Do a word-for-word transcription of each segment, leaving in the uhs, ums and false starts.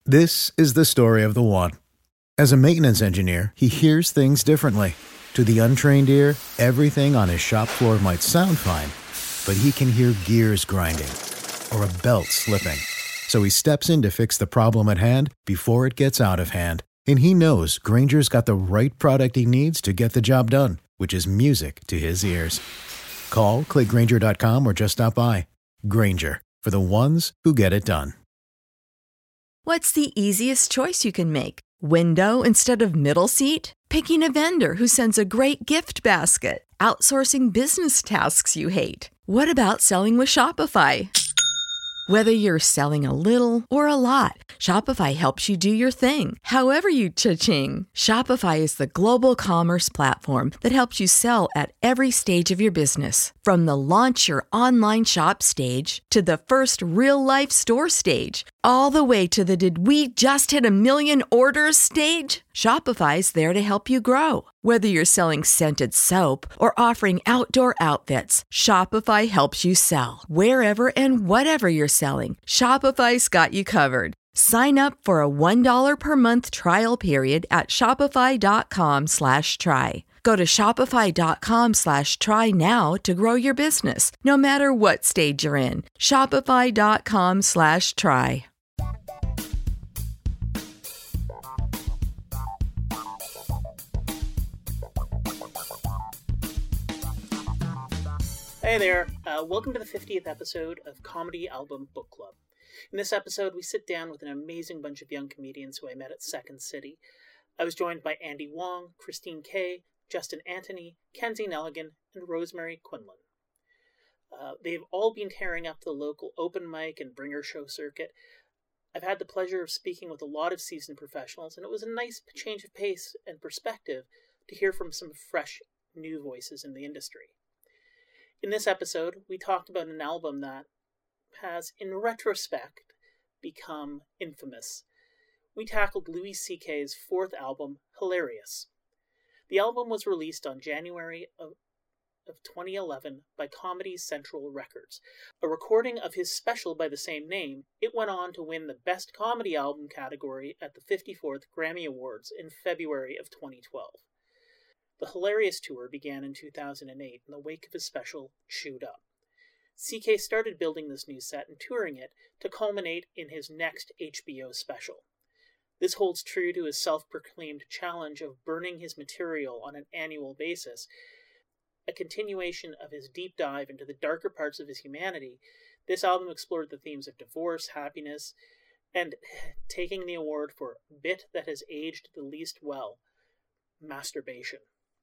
This is the story of the one. As a maintenance engineer, he hears things differently. To the untrained ear, everything on his shop floor might sound fine, but he can hear gears grinding or a belt slipping. So he steps in to fix the problem at hand before it gets out of hand. And he knows Grainger's got the right product he needs to get the job done, which is music to his ears. Call, click Grainger dot com, or just stop by. Grainger, for the ones who get it done. What's the easiest choice you can make? Window instead of middle seat? Picking a vendor who sends a great gift basket? Outsourcing business tasks you hate? What about selling with Shopify? Whether you're selling a little or a lot, Shopify helps you do your thing, however you cha-ching. Shopify is the global commerce platform that helps you sell at every stage of your business. From the launch your online shop stage to the first real-life store stage, all the way to the did we just hit a million orders stage. Shopify's there to help you grow. Whether you're selling scented soap or offering outdoor outfits, Shopify helps you sell. Wherever and whatever you're selling, Shopify's got you covered. Sign up for a one dollar per month trial period at shopify.com slash try. Go to shopify.com slash try now to grow your business, no matter what stage you're in. Shopify.com slash try. Hey there, uh, welcome to the fiftieth episode of Comedy Album Book Club. In this episode, we sit down with an amazing bunch of young comedians who I met at Second City. I was joined by Andy Wong, Christine Kay, Justin Antony, Kenzie Nelligan, and Rosemary Quinlan. Uh, they've all been tearing up the local open mic and bringer show circuit. I've had the pleasure of speaking with a lot of seasoned professionals, and it was a nice change of pace and perspective to hear from some fresh, new voices in the industry. In this episode, we talked about an album that has, in retrospect, become infamous. We tackled Louis C K's fourth album, Hilarious. The album was released on January of, of twenty eleven by Comedy Central Records. A recording of his special by the same name, it went on to win the Best Comedy Album category at the fifty-fourth Grammy Awards in February of twenty twelve. The Hilarious Tour began in two thousand eight in the wake of his special, Chewed Up. C K started building this new set and touring it to culminate in his next H B O special. This holds true to his self-proclaimed challenge of burning his material on an annual basis. A continuation of his deep dive into the darker parts of his humanity, this album explored the themes of divorce, happiness, and taking the award for bit that has aged the least well, masturbation.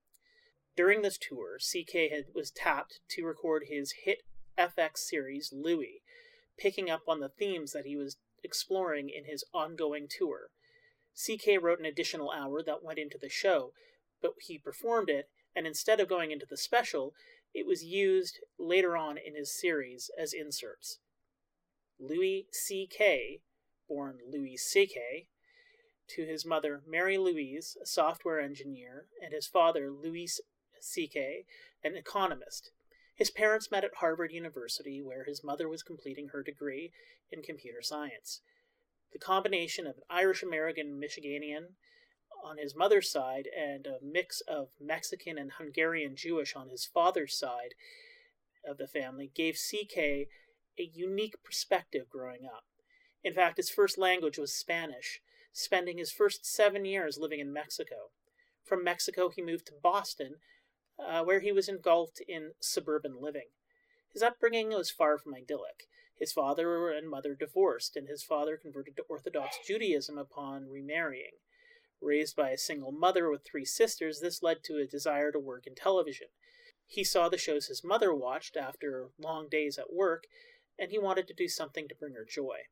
During this tour, C K had, was tapped to record his hit F X series, Louis, picking up on the themes that he was exploring in his ongoing tour. C K wrote an additional hour that went into the show, but he performed it, and instead of going into the special, it was used later on in his series as inserts. Louis C K, born Louis C K, to his mother Mary Louise, a software engineer, and his father Louis C K, an economist. His parents met at Harvard University, where his mother was completing her degree in computer science. The combination of an Irish-American Michiganian on his mother's side and a mix of Mexican and Hungarian Jewish on his father's side of the family gave C K a unique perspective growing up. In fact, his first language was Spanish, spending his first seven years living in Mexico. From Mexico, he moved to Boston, Uh, where he was engulfed in suburban living. His upbringing was far from idyllic. His father and mother divorced, and his father converted to Orthodox Judaism upon remarrying. Raised by a single mother with three sisters, this led to a desire to work in television. He saw the shows his mother watched after long days at work, and he wanted to do something to bring her joy.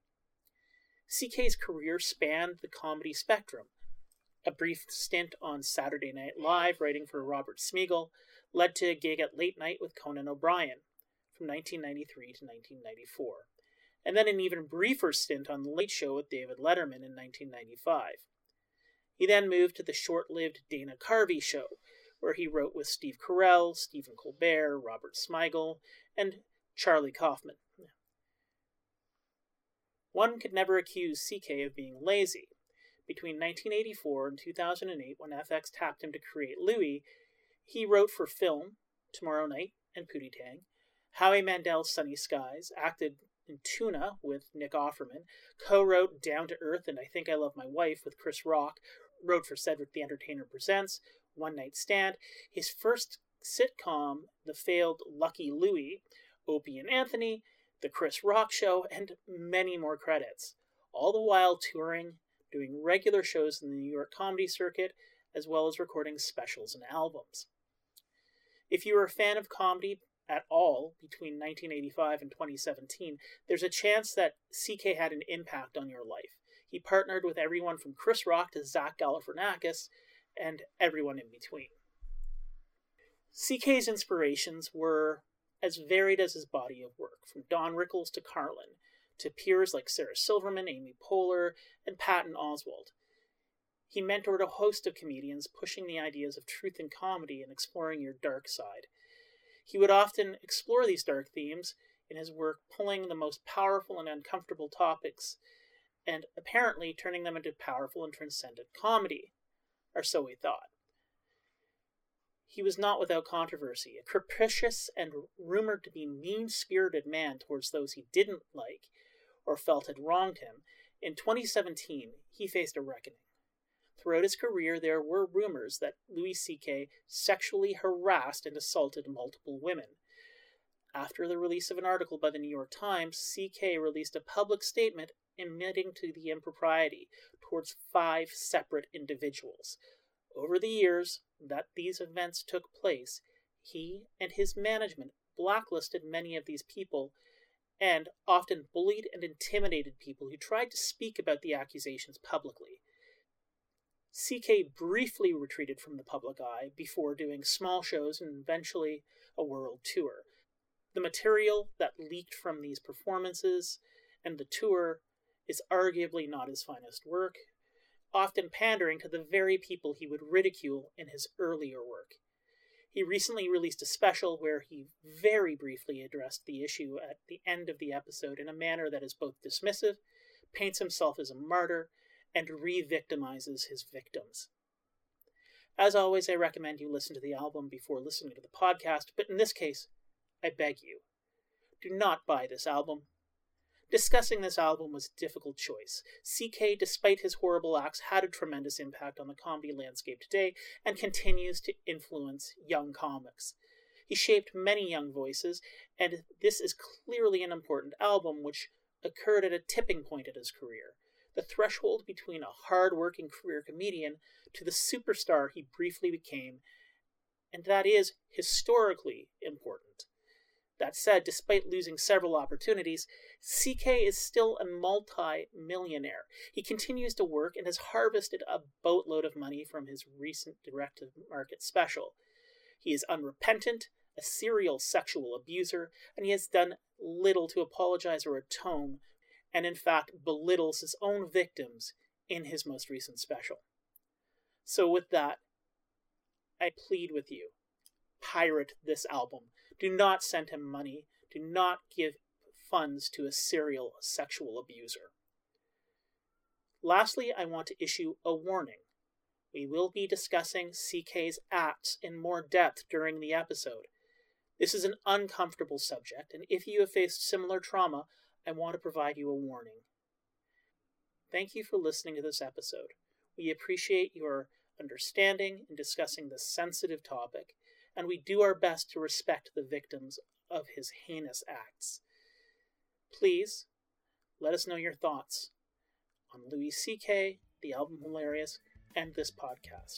C K's career spanned the comedy spectrum. A brief stint on Saturday Night Live, writing for Robert Smigel, led to a gig at Late Night with Conan O'Brien from nineteen ninety-three to nineteen ninety-four, and then an even briefer stint on The Late Show with David Letterman in nineteen ninety-five. He then moved to the short-lived Dana Carvey Show, where he wrote with Steve Carell, Stephen Colbert, Robert Smigel, and Charlie Kaufman. One could never accuse C K of being lazy. Between nineteen eighty-four and two thousand eight, when F X tapped him to create Louie, he wrote for film, Tomorrow Night and Pootie Tang, Howie Mandel's Sunny Skies, acted in Tuna with Nick Offerman, co-wrote Down to Earth and I Think I Love My Wife with Chris Rock, wrote for Cedric the Entertainer Presents, One Night Stand, his first sitcom, the failed Lucky Louie, Opie and Anthony, The Chris Rock Show, and many more credits, all the while touring, doing regular shows in the New York comedy circuit, as well as recording specials and albums. If you were a fan of comedy at all between nineteen eighty-five and twenty seventeen, there's a chance that C K had an impact on your life. He partnered with everyone from Chris Rock to Zach Galifianakis, and everyone in between. C K's inspirations were as varied as his body of work, from Don Rickles to Carlin, to peers like Sarah Silverman, Amy Poehler, and Patton Oswalt. He mentored a host of comedians, pushing the ideas of truth in comedy and exploring your dark side. He would often explore these dark themes in his work, pulling the most powerful and uncomfortable topics, and apparently turning them into powerful and transcendent comedy, or so we thought. He was not without controversy, a capricious and rumored to be mean-spirited man towards those he didn't like or felt had wronged him. In twenty seventeen, he faced a reckoning. Throughout his career, there were rumors that Louis C K sexually harassed and assaulted multiple women. After the release of an article by the New York Times, C K released a public statement admitting to the impropriety towards five separate individuals. Over the years that these events took place, he and his management blacklisted many of these people and often bullied and intimidated people who tried to speak about the accusations publicly. C K briefly retreated from the public eye before doing small shows and eventually a world tour. The material that leaked from these performances and the tour is arguably not his finest work, often pandering to the very people he would ridicule in his earlier work. He recently released a special where he very briefly addressed the issue at the end of the episode in a manner that is both dismissive, paints himself as a martyr, and re-victimizes his victims. As always, I recommend you listen to the album before listening to the podcast, but in this case, I beg you, do not buy this album. Discussing this album was a difficult choice. C K, despite his horrible acts, had a tremendous impact on the comedy landscape today and continues to influence young comics. He shaped many young voices, and this is clearly an important album which occurred at a tipping point in his career, the threshold between a hard-working career comedian to the superstar he briefly became, and that is historically important. That said, despite losing several opportunities, C K is still a multi-millionaire. He continues to work and has harvested a boatload of money from his recent direct-to-market special. He is unrepentant, a serial sexual abuser, and he has done little to apologize or atone, and in fact belittles his own victims in his most recent special. So with that, I plead with you, pirate this album. Do not send him money. Do not give funds to a serial sexual abuser. Lastly, I want to issue a warning. We will be discussing C K's acts in more depth during the episode. This is an uncomfortable subject, and if you have faced similar trauma, I want to provide you a warning. Thank you for listening to this episode. We appreciate your understanding in discussing this sensitive topic, and we do our best to respect the victims of his heinous acts. Please, let us know your thoughts on Louis C K, the album Hilarious, and this podcast.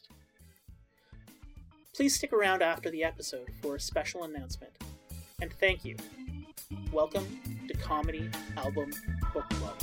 Please stick around after the episode for a special announcement. And thank you. Welcome to Comedy Album Book Club.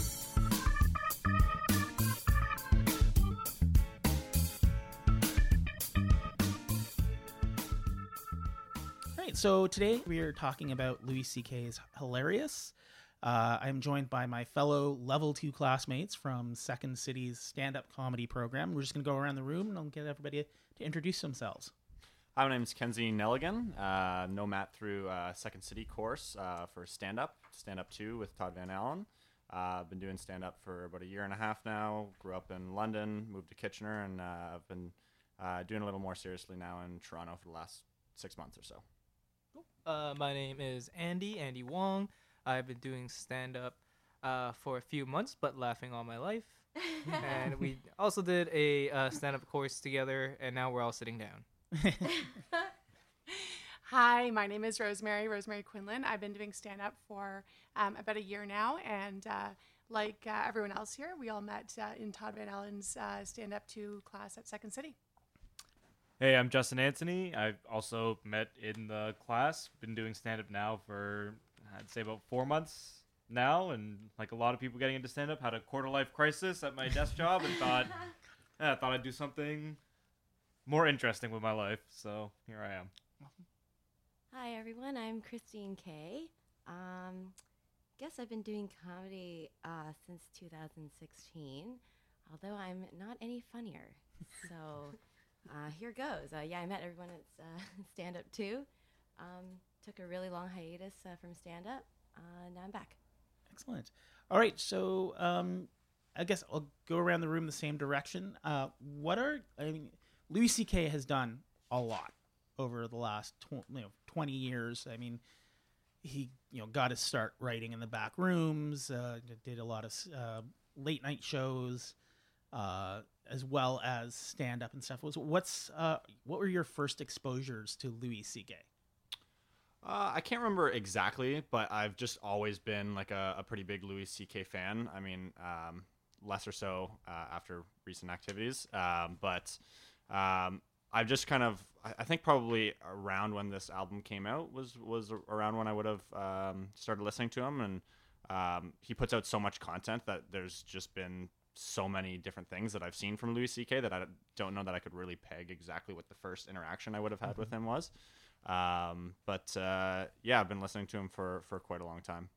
So today we are talking about Louis C K's Hilarious. Uh, I'm joined by my fellow level two classmates from Second City's stand-up comedy program. We're just going to go around the room and I'll get everybody to introduce themselves. Hi, my name is Kenzie Nelligan. Uh, know Matt through uh, Second City course uh, for stand-up, stand-up two with Todd Van Allen. Uh, I've been doing stand-up for about a year and a half now. Grew up in London, moved to Kitchener, and uh, I've been uh, doing a little more seriously now in Toronto for the last six months or so. Uh, my name is Andy, Andy Wong. I've been doing stand-up uh, for a few months, but laughing all my life. And we also did a uh, stand-up course together, and now we're all sitting down. Hi, my name is Rosemary, Rosemary Quinlan. I've been doing stand-up for um, about a year now, and uh, like uh, everyone else here, we all met uh, in Todd Van Allen's uh, stand-up two class at Second City. Hey, I'm Justin Anthony. I've also met in the class. Been doing stand-up now for, I'd say, about four months now, and like a lot of people getting into stand-up, had a quarter-life crisis at my desk job and thought, eh, I thought I'd do something more interesting with my life, so here I am. Hi everyone, I'm Christine Kay. Um, guess I've been doing comedy uh, since two thousand sixteen, although I'm not any funnier. So uh, here goes. Uh, yeah, I met everyone at uh, stand-up too. Um, took a really long hiatus uh, from stand-up. Uh, now I'm back. Excellent. All right, so um, I guess I'll go around the room the same direction. Uh, what are I mean, Louis C K has done a lot over the last tw- you know, twenty years. I mean, he you know got his start writing in the back rooms, uh, did a lot of uh, late night shows, uh, as well as stand up and stuff. Was what's uh, what were your first exposures to Louis C K? Uh, I can't remember exactly, but I've just always been like a, a pretty big Louis C K fan. I mean, um, less or so uh, after recent activities, um, but um, I've just kind of, I think probably around when this album came out was was around when I would have um, started listening to him, and um, he puts out so much content that there's just been so many different things that I've seen from Louis C K that I don't know that I could really peg exactly what the first interaction I would have had mm-hmm. with him was. Um, but uh, yeah, I've been listening to him for, for quite a long time.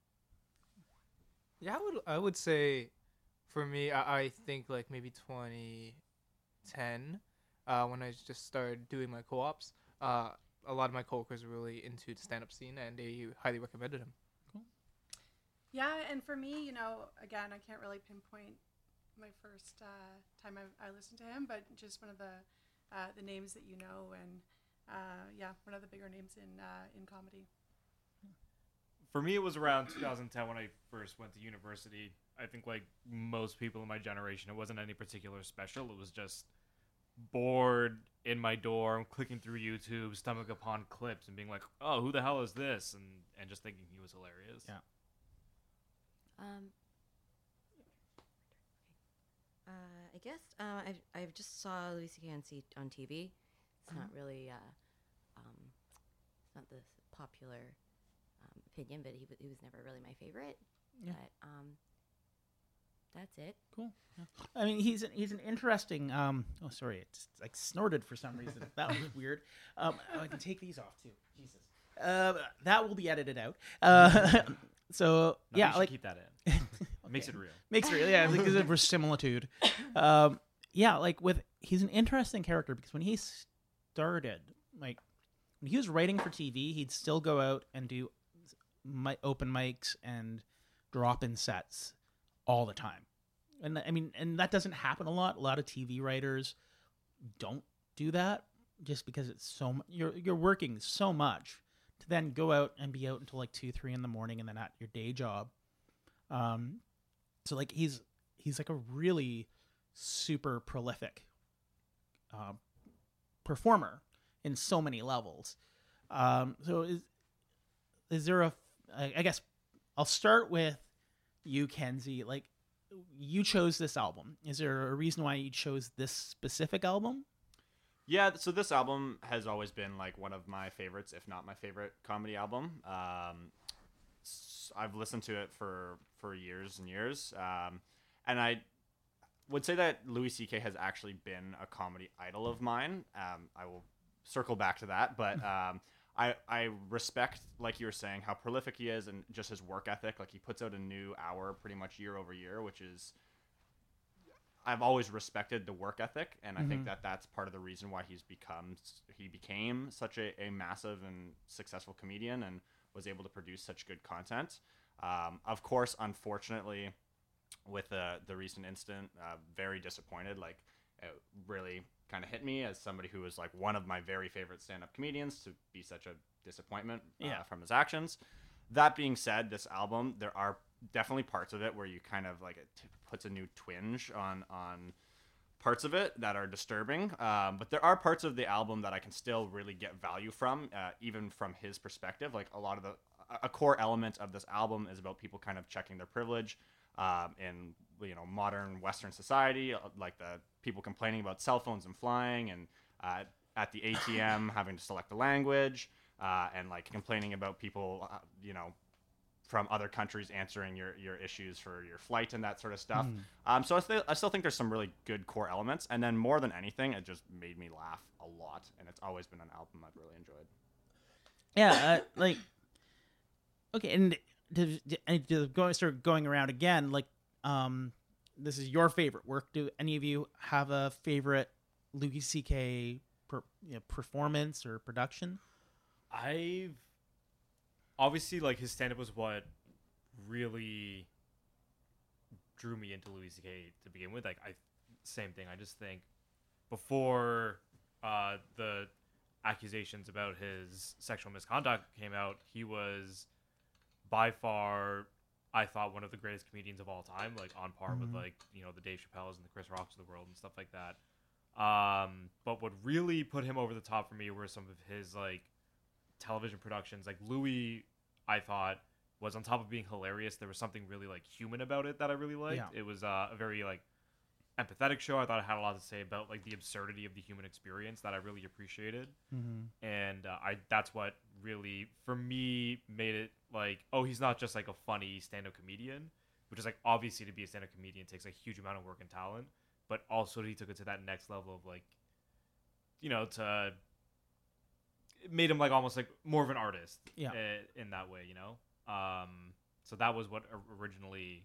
Yeah, I would I would say, for me, I, I think like maybe twenty ten. Uh, when I just started doing my co-ops, uh, a lot of my coworkers were really into the stand-up scene, and they highly recommended him. Cool. Yeah, and for me, you know, again, I can't really pinpoint my first uh, time I, I listened to him, but just one of the uh, the names that you know, and uh, yeah, one of the bigger names in uh, in comedy. For me, it was around two thousand ten when I first went to university. I think like most people in my generation, it wasn't any particular special. It was just bored in my dorm, clicking through YouTube, stomach upon clips, and being like, "Oh, who the hell is this?" and and just thinking he was hilarious. Yeah. Um. Uh, I guess uh, I I just saw Louis C K on, C- on T V. It's mm-hmm. not really uh, um, it's not the popular um, opinion, but he w- he was never really my favorite. Yeah. But um. That's it. Cool. Yeah. I mean, he's an, he's an interesting. Um, oh, sorry, it's like snorted for some reason. That was weird. Um, oh, I can take these off too. Jesus. Uh, that will be edited out. Uh, so no, yeah, like keep that in. Okay. Makes it real. Makes it real. Yeah, because of verisimilitude. Um, yeah, like with he's an interesting character because when he started, like when he was writing for T V, he'd still go out and do mi- open mics and drop in sets all the time. And I mean, and that doesn't happen a lot. A lot of T V writers don't do that just because it's so mu- you're you're working so much to then go out and be out until like two, three in the morning and then at your day job. Um, so like he's he's like a really super prolific uh, performer in so many levels. Um, so is is there a I I guess I'll start with you, Kenzie. Like, you chose this album. Is there a reason why you chose this specific album? Yeah, so this album has always been like one of my favorites, if not my favorite comedy album. Um, I've listened to it for, for years and years. Um, and I would say that Louis C K has actually been a comedy idol of mine. Um, I will circle back to that, but um, I, I respect, like you were saying, how prolific he is and just his work ethic. Like, he puts out a new hour pretty much year over year, which is, I've always respected the work ethic. And I mm-hmm. think that that's part of the reason why he's become, he became such a, a massive and successful comedian and was able to produce such good content. Um, of course, unfortunately, with the the recent incident, uh, very disappointed. Like, it really kind of hit me as somebody who was like one of my very favorite stand-up comedians to be such a disappointment uh, Yeah. from his actions. That being said, this album, there are definitely parts of it where you kind of like it t- puts a new twinge on on parts of it that are disturbing. Um, but there are parts of the album that I can still really get value from, uh, even from his perspective. Like a lot of the a core element of this album is about people kind of checking their privilege um, in you know modern Western society, like the people complaining about cell phones and flying, and uh, at the A T M having to select the language, uh, and like complaining about people, uh, you know, from other countries answering your, your issues for your flight and that sort of stuff. Mm. Um, so I, th- I still think there's some really good core elements. And then more than anything, it just made me laugh a lot. And it's always been an album I've really enjoyed. Yeah, uh, like okay, and to, and to go start going around again, like um, this is your favorite work. Do any of you have a favorite Louis C K per, you know, performance or production? I've obviously like his stand-up was what really drew me into Louis C K to begin with. Like I, same thing. I just think before uh, the accusations about his sexual misconduct came out, he was by far, I thought, one of the greatest comedians of all time. Like on par Mhm. with like you know the Dave Chappelle's and the Chris Rocks of the world and stuff like that. Um, but what really put him over the top for me were some of his like television productions. Like Louis, I thought, was on top of being hilarious, there was something really like human about it that I really liked. Yeah. It was uh, a very like empathetic show. I thought it had a lot to say about like the absurdity of the human experience that I really appreciated. Mm-hmm. And uh, I that's what really for me made it like, oh, he's not just like a funny stand-up comedian, which is like obviously to be a stand-up comedian takes a huge amount of work and talent, but also he took it to that next level of like, you know, to it made him like almost like more of an artist. Yeah. uh, in that way, you know. Um, so that was what originally.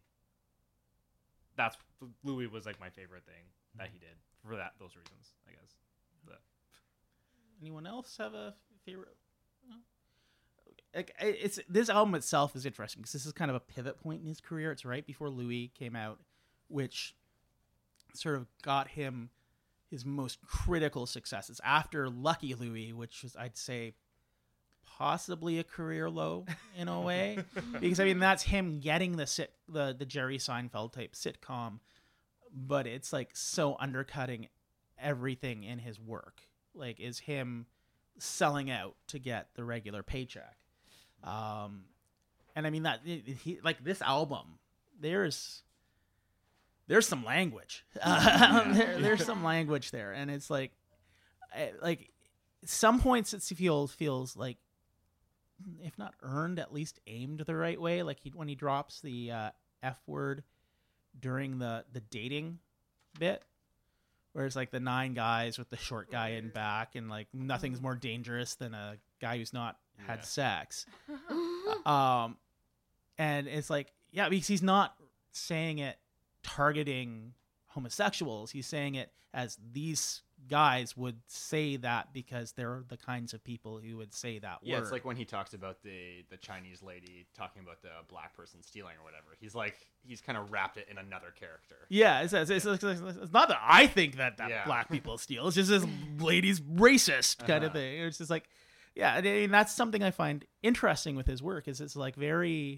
That's Louis was like my favorite thing that he did for that those reasons, I guess. But. Anyone else have a favorite? No? Like it's this album itself is interesting because this is kind of a pivot point in his career. It's right before Louis came out, which sort of got him his most critical successes after Lucky Louie, which was, I'd say, possibly a career low in a way, because I mean that's him getting the sit the the Jerry Seinfeld type sitcom, but it's like so undercutting everything in his work. Like is him selling out to get the regular paycheck, um, and I mean that he like this album. There's there's some language. Uh, there, there's some language there, and it's like like some points it feels feels like, if not earned, at least aimed the right way. Like he, when he drops the uh, F word during the, the dating bit, where it's like the nine guys with the short guy in back, and like nothing's more dangerous than a guy who's not had Yeah. sex. um, and it's like, yeah, because he's not saying it targeting homosexuals. He's saying it as these guys would say that because they're the kinds of people who would say that Yeah, word. it's like when he talks about the the Chinese lady talking about the black person stealing or whatever. He's like he's kind of wrapped it in another character. Yeah, it's, it's, it's, it's, it's not that I think that, that Yeah. black people steal. It's just this lady's racist kind of Uh-huh. thing. It's just like, yeah, I mean, that's something I find interesting with his work is it's like very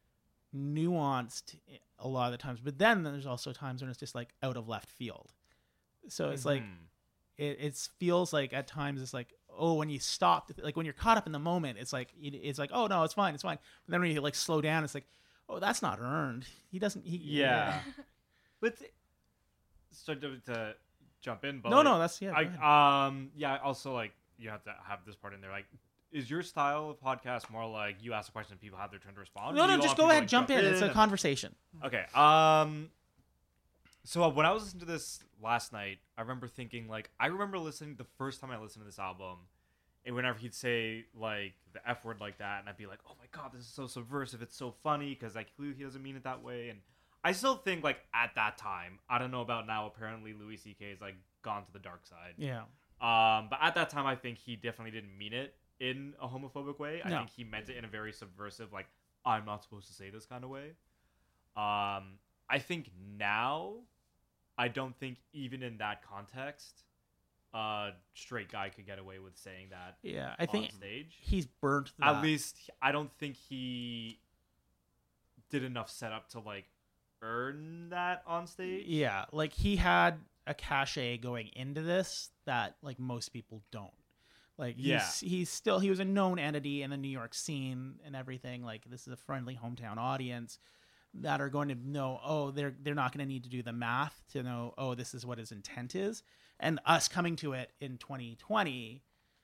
nuanced a lot of the times. But then there's also times when it's just like out of left field. So it's like, Mhm. it it feels like at times it's like, oh, when you stop, like when you're caught up in the moment, it's like, it's like, oh no, it's fine, it's fine. But then when you like slow down, it's like, oh, that's not earned. He doesn't, he, Yeah. But th- so to, to jump in, but No, like, no, that's, yeah. go ahead. I um yeah. Also, like you have to have this part in there. Like, is your style of podcast more like you ask a question and people have their turn to respond? No, Or do no, you just want go people to, ahead, like, jump in. It's a and- conversation. Okay. Um. So when I was listening to this last night, I remember thinking like I remember listening the first time I listened to this album, and whenever he'd say like the F word like that, and I'd be like, oh my god, this is so subversive. It's so funny because like clearly he doesn't mean it that way. And I still think like at that time, I don't know about now. Apparently Louis C K has like gone to the dark side. Yeah. Um, but at that time, I think he definitely didn't mean it in a homophobic way. I No. think he meant it in a very subversive, like I'm not supposed to say this kind of way. Um, I think now, I don't think even in that context, a straight guy could get away with saying that. Yeah, I think on stage. he's burnt that. At least I don't think he did enough setup to like earn that on stage. Yeah, like he had a cachet going into this that like most people don't. Like he's Yeah. he's still he was a known entity in the New York scene and everything. Like this is a friendly hometown audience that are going to know, oh, they're they're not going to need to do the math to know, oh, this is what his intent is. And us coming to it in twenty twenty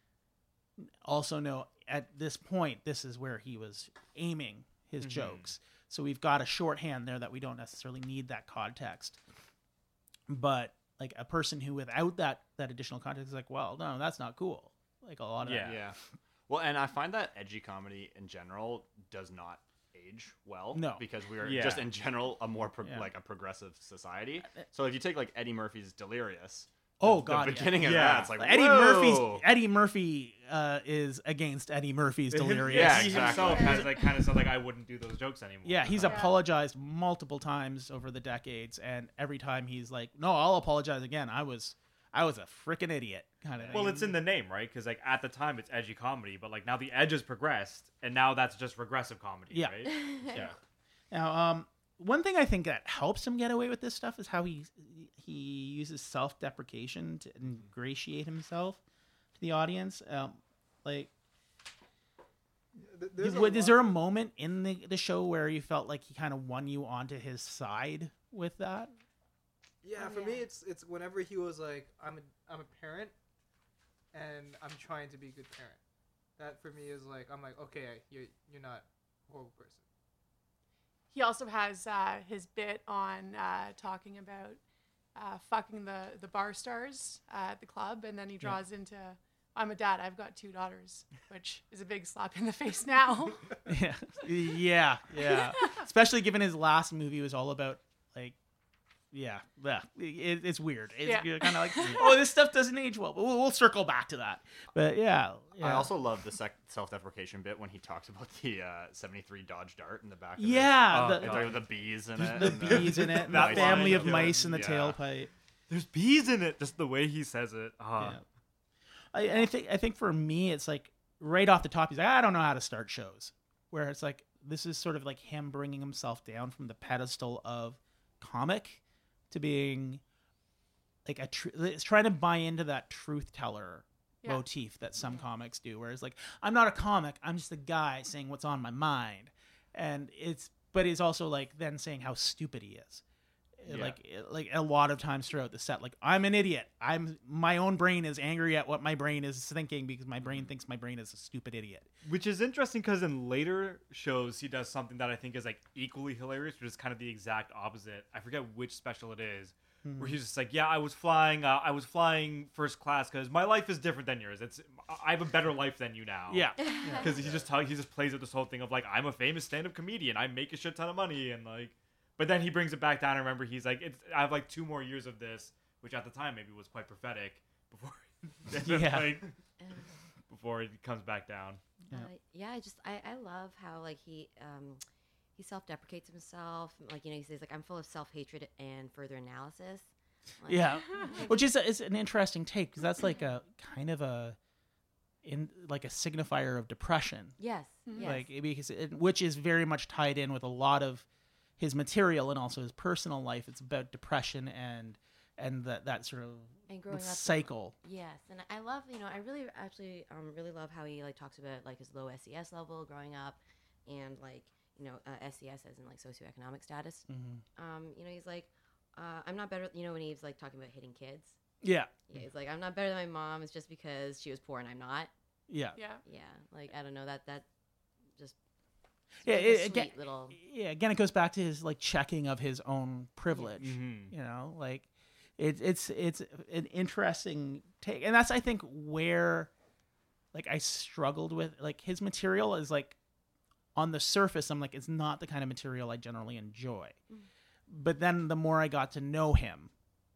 also know at this point this is where he was aiming his Mhm. jokes. So we've got a shorthand there that we don't necessarily need that context. But like a person who without that that additional context is like, well, no, that's not cool. Like a lot of Yeah. Yeah. Well, and I find that edgy comedy in general does not age well. No. Because we are Yeah. just in general a more pro- Yeah. like a progressive society. So if you take like Eddie Murphy's Delirious, Oh the, god, the yeah. beginning of Yeah. that, it's like Eddie whoa! Murphy's Eddie Murphy uh, is against Eddie Murphy's Delirious. Yeah, he exactly. himself has like kind of said like I wouldn't do those jokes anymore. Yeah, he's Yeah. apologized multiple times over the decades, and every time he's like, "No, I'll apologize again. I was, I was a freaking idiot," kind of thing. Well, it's in the name, right? Because like at the time it's edgy comedy, but like now the edge has progressed, and now that's just regressive comedy, Yeah. right? Yeah. Now, um, one thing I think that helps him get away with this stuff is how he he uses self-deprecation to ingratiate himself to the audience. Um, like, There's a would- is lot- there a moment in the, the show where you felt like he kind of won you onto his side with that? Yeah, Oh, for me, yeah. it's it's whenever he was like, I'm a I'm a parent, and I'm trying to be a good parent. That for me is like, I'm like, okay, you're you're not a horrible person. He also has uh, his bit on uh, talking about uh, fucking the, the bar stars uh, at the club, and then he draws into, I'm a dad, I've got two daughters, which is a big slap in the face now. Yeah, yeah, yeah. Especially given his last movie was all about like, yeah, yeah. It, it's weird. It's Yeah. kind of like, oh, this stuff doesn't age well. But we'll, we'll circle back to that. But yeah, yeah. I also love the sec- self-deprecation bit when he talks about the uh, seventy-three Dodge Dart in the back. Of Yeah, it. the- And talking about the bees in it. the and bees in it, the that mice family in of it. mice in the Yeah. tailpipe. There's bees in it. Just the way he says it. Ah. Yeah. I, and I think I think for me, it's like right off the top, he's like, I don't know how to start shows. Where it's like this is sort of like him bringing himself down from the pedestal of comic to being like a tr- it's trying to buy into that truth teller Yeah. motif that some comics do, where it's like, I'm not a comic, I'm just a guy saying what's on my mind, and it's but he's also like then saying how stupid he is. Yeah. Like like a lot of times throughout the set, like I'm an idiot. I'm my own brain is angry at what my brain is thinking because my brain thinks my brain is a stupid idiot. Which is interesting because in later shows he does something that I think is like equally hilarious, which is kind of the exact opposite. I forget which special it is, where he's just like, "Yeah, I was flying. Uh, I was flying first class because my life is different than yours. It's I have a better life than you now." Yeah, because he just talk, he just plays with this whole thing of like, I'm a famous stand-up comedian. I make a shit ton of money, and like, but then he brings it back down. And remember, he's like, it's, I have like two more years of this, which at the time maybe was quite prophetic before, Yeah. like, before it comes back down. Yeah. Uh, yeah, I just I, I love how like he um he self-deprecates himself. Like you know he says like I'm full of self-hatred and further analysis. Like, yeah, which is a, is an interesting take because that's like a kind of a in like a signifier of depression. Yes. Yes. Like because it, which is very much tied in with a lot of his material and also his personal life. It's about depression and and that that sort of And growing up- cycle. Yes, and I love, you know, I really actually um really love how he like talks about like his low S E S level growing up, and like you know uh, S E S as in like socioeconomic status. Mm-hmm. Um, you know, he's like, uh, I'm not better. You know, when he's like talking about hitting kids. Yeah, Yeah, he's like, I'm not better than my mom. It's just because she was poor and I'm not. yeah, Yeah. Yeah, like I don't know that that just yeah. like a It, sweet again, little yeah. Again, it goes back to his like checking of his own privilege. Mm-hmm. You know, like it, it's it's an interesting take, and that's I think where like I struggled with like his material is like on the surface I'm like it's not the kind of material I generally enjoy, Mm. but then the more I got to know him,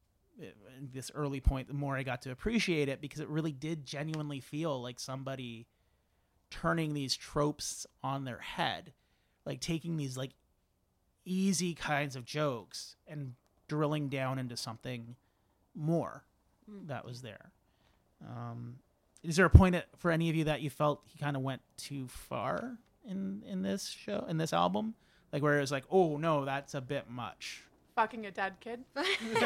at this early point, the more I got to appreciate it because it really did genuinely feel like somebody turning these tropes on their head, like taking these like easy kinds of jokes and drilling down into something more Mm. that was there. Um, is there a point at, for any of you that you felt he kind of went too far in in this show, in this album, like where it was like, oh no, that's a bit much? Fucking a dead kid. Is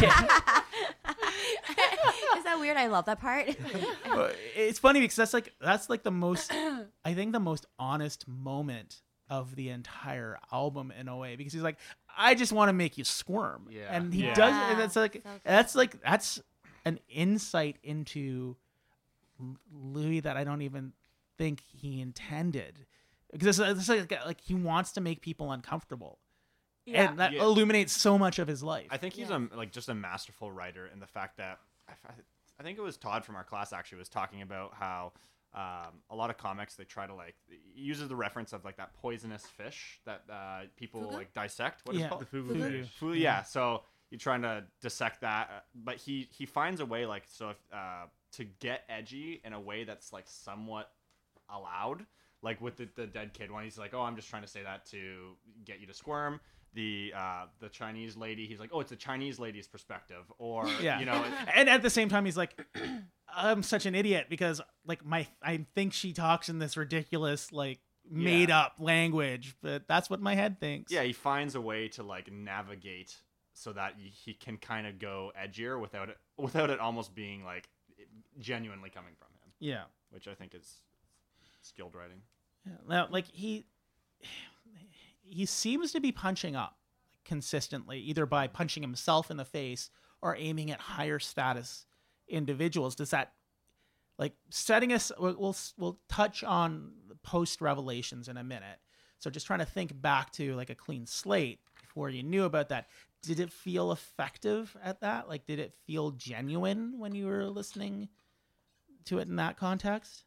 that weird? I love that part. Well, it's funny because that's like that's like the most, I think the most honest moment of the entire album in a way, because he's like, I just want to make you squirm. Yeah. And he Yeah. does, and that's like So good. that's like that's an insight into L- Louis that I don't even think he intended, because it's, it's like, like he wants to make people uncomfortable. Yeah. And that Yeah. illuminates so much of his life. I think he's Yeah. a like just a masterful writer in the fact that I, I think it was Todd from our class actually was talking about how um, a lot of comics they try to like he uses the reference of like that poisonous fish that uh, people Fugu? like dissect. What is Yeah, it called? The fugu Fugu. fish. Fu- yeah. So you're trying to dissect that, uh, but he he finds a way like so if, uh, to get edgy in a way that's like somewhat allowed. Like with the, the dead kid one, he's like, oh, I'm just trying to say that to get you to squirm. The uh, the Chinese lady, he's like, oh, it's a Chinese lady's perspective, or Yeah. you know, And at the same time, he's like, I'm such an idiot because like my I think she talks in this ridiculous like made up language, but that's what my head thinks. yeah, he finds a way to like navigate so that y- he can kind of go edgier without it without it almost being like genuinely coming from him, Yeah. which I think is skilled writing. Yeah. Now, like he he seems to be punching up consistently, either by punching himself in the face or aiming at higher status individuals. Does that like setting us? We'll we'll, we'll touch on post revelations in a minute. So just trying to think back to like a clean slate before you knew about that. Did it feel effective at that? Like, did it feel genuine when you were listening to it in that context?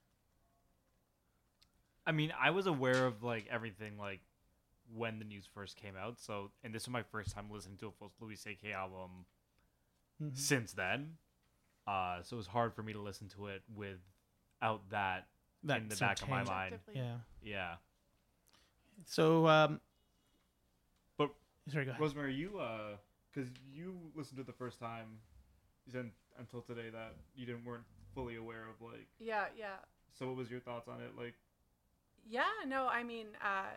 I mean, I was aware of like everything like when the news first came out. So, and this was my first time listening to a full Louis C K album Mhm. since then. Uh, so it was hard for me to listen to it without that, That in the sort back of my tangent. mind. Objectively. Yeah. Yeah. So, um, But sorry, go ahead. Rosemary, you uh, because you listened to it the first time, you said until today that you didn't weren't fully aware of like. Yeah, yeah. So what was your thoughts on it? Like, Yeah, no, I mean, uh,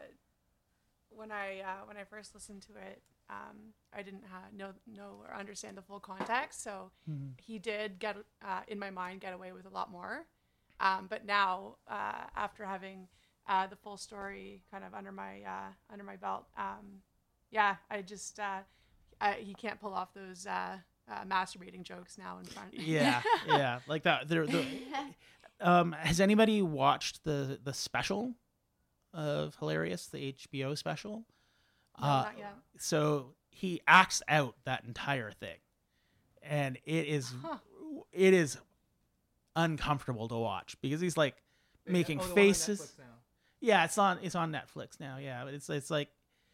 when I uh, when I first listened to it, um, I didn't ha- know know or understand the full context. So Mhm. he did get uh, in my mind get away with a lot more. Um, but now, uh, after having uh, the full story kind of under my uh, under my belt, um, yeah, I just uh, I, he can't pull off those uh, uh, masturbating jokes now in front. Yeah, yeah, like that. There, the, um, has anybody watched the the special of Hilarious, the H B O special? No, Uh, not yet. so he acts out that entire thing, and it is Huh. it is uncomfortable to watch because he's like making Oh, the one on faces. Netflix now. Yeah, it's on it's on Netflix now. Yeah, but it's it's like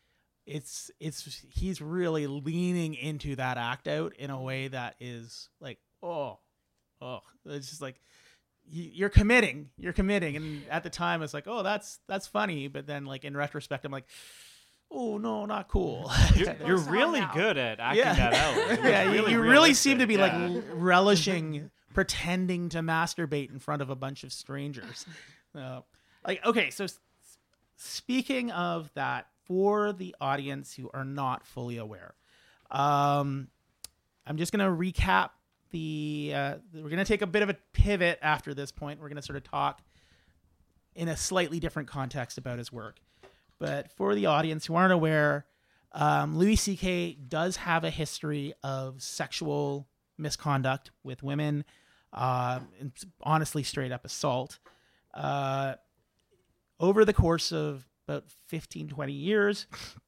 it's it's he's really leaning into that act out in a way that is like oh oh it's just like you- you're committing you're committing and at the time it's like oh that's that's funny, but then like in retrospect I'm like oh no, not cool. you're, you're Goes on really now. good at acting Yeah. that out. It was Yeah, you, really you really seem to be realistic, like yeah. l- relishing pretending to masturbate in front of a bunch of strangers. Uh, like, okay, so s- speaking of that, for the audience who are not fully aware, um, I'm just gonna recap the. Uh, we're gonna take a bit of a pivot after this point. We're gonna sort of talk in a slightly different context about his work. But for the audience who aren't aware, um, Louis C K does have a history of sexual misconduct with women, uh, and honestly, straight up assault. Uh, over the course of about fifteen, twenty years,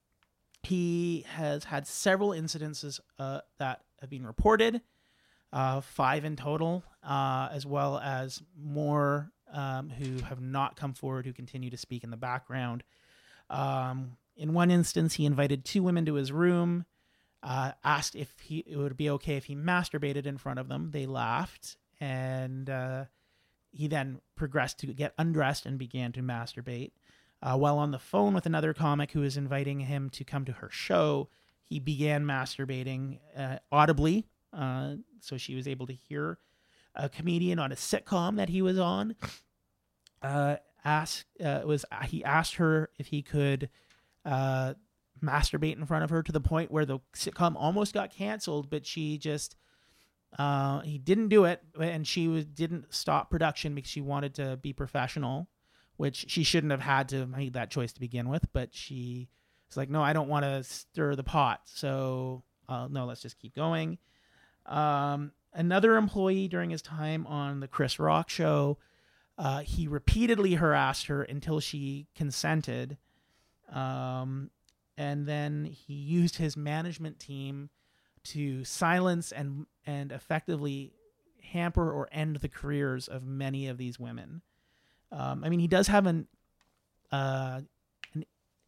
he has had several incidences uh, that have been reported, uh, five in total, uh, as well as more um, who have not come forward, who continue to speak in the background. Um, in one instance, he invited two women to his room, uh, asked if he it would be okay if he masturbated in front of them. They laughed, and uh, he then progressed to get undressed and began to masturbate. Uh, while on the phone with another comic who was inviting him to come to her show, he began masturbating uh, audibly, uh, so she was able to hear. A comedian on a sitcom that he was on uh, asked uh, was he asked her if he could uh, masturbate in front of her to the point where the sitcom almost got canceled, but she just uh, he didn't do it, and she was didn't stop production because she wanted to be professional, which she shouldn't have had to make that choice to begin with. But she was like, "No, I don't want to stir the pot, so uh, no, let's just keep going." Um, Another employee during his time on the Chris Rock show, uh, he repeatedly harassed her until she consented. Um, and then he used his management team to silence and and effectively hamper or end the careers of many of these women. Um, I mean, he does have an uh, an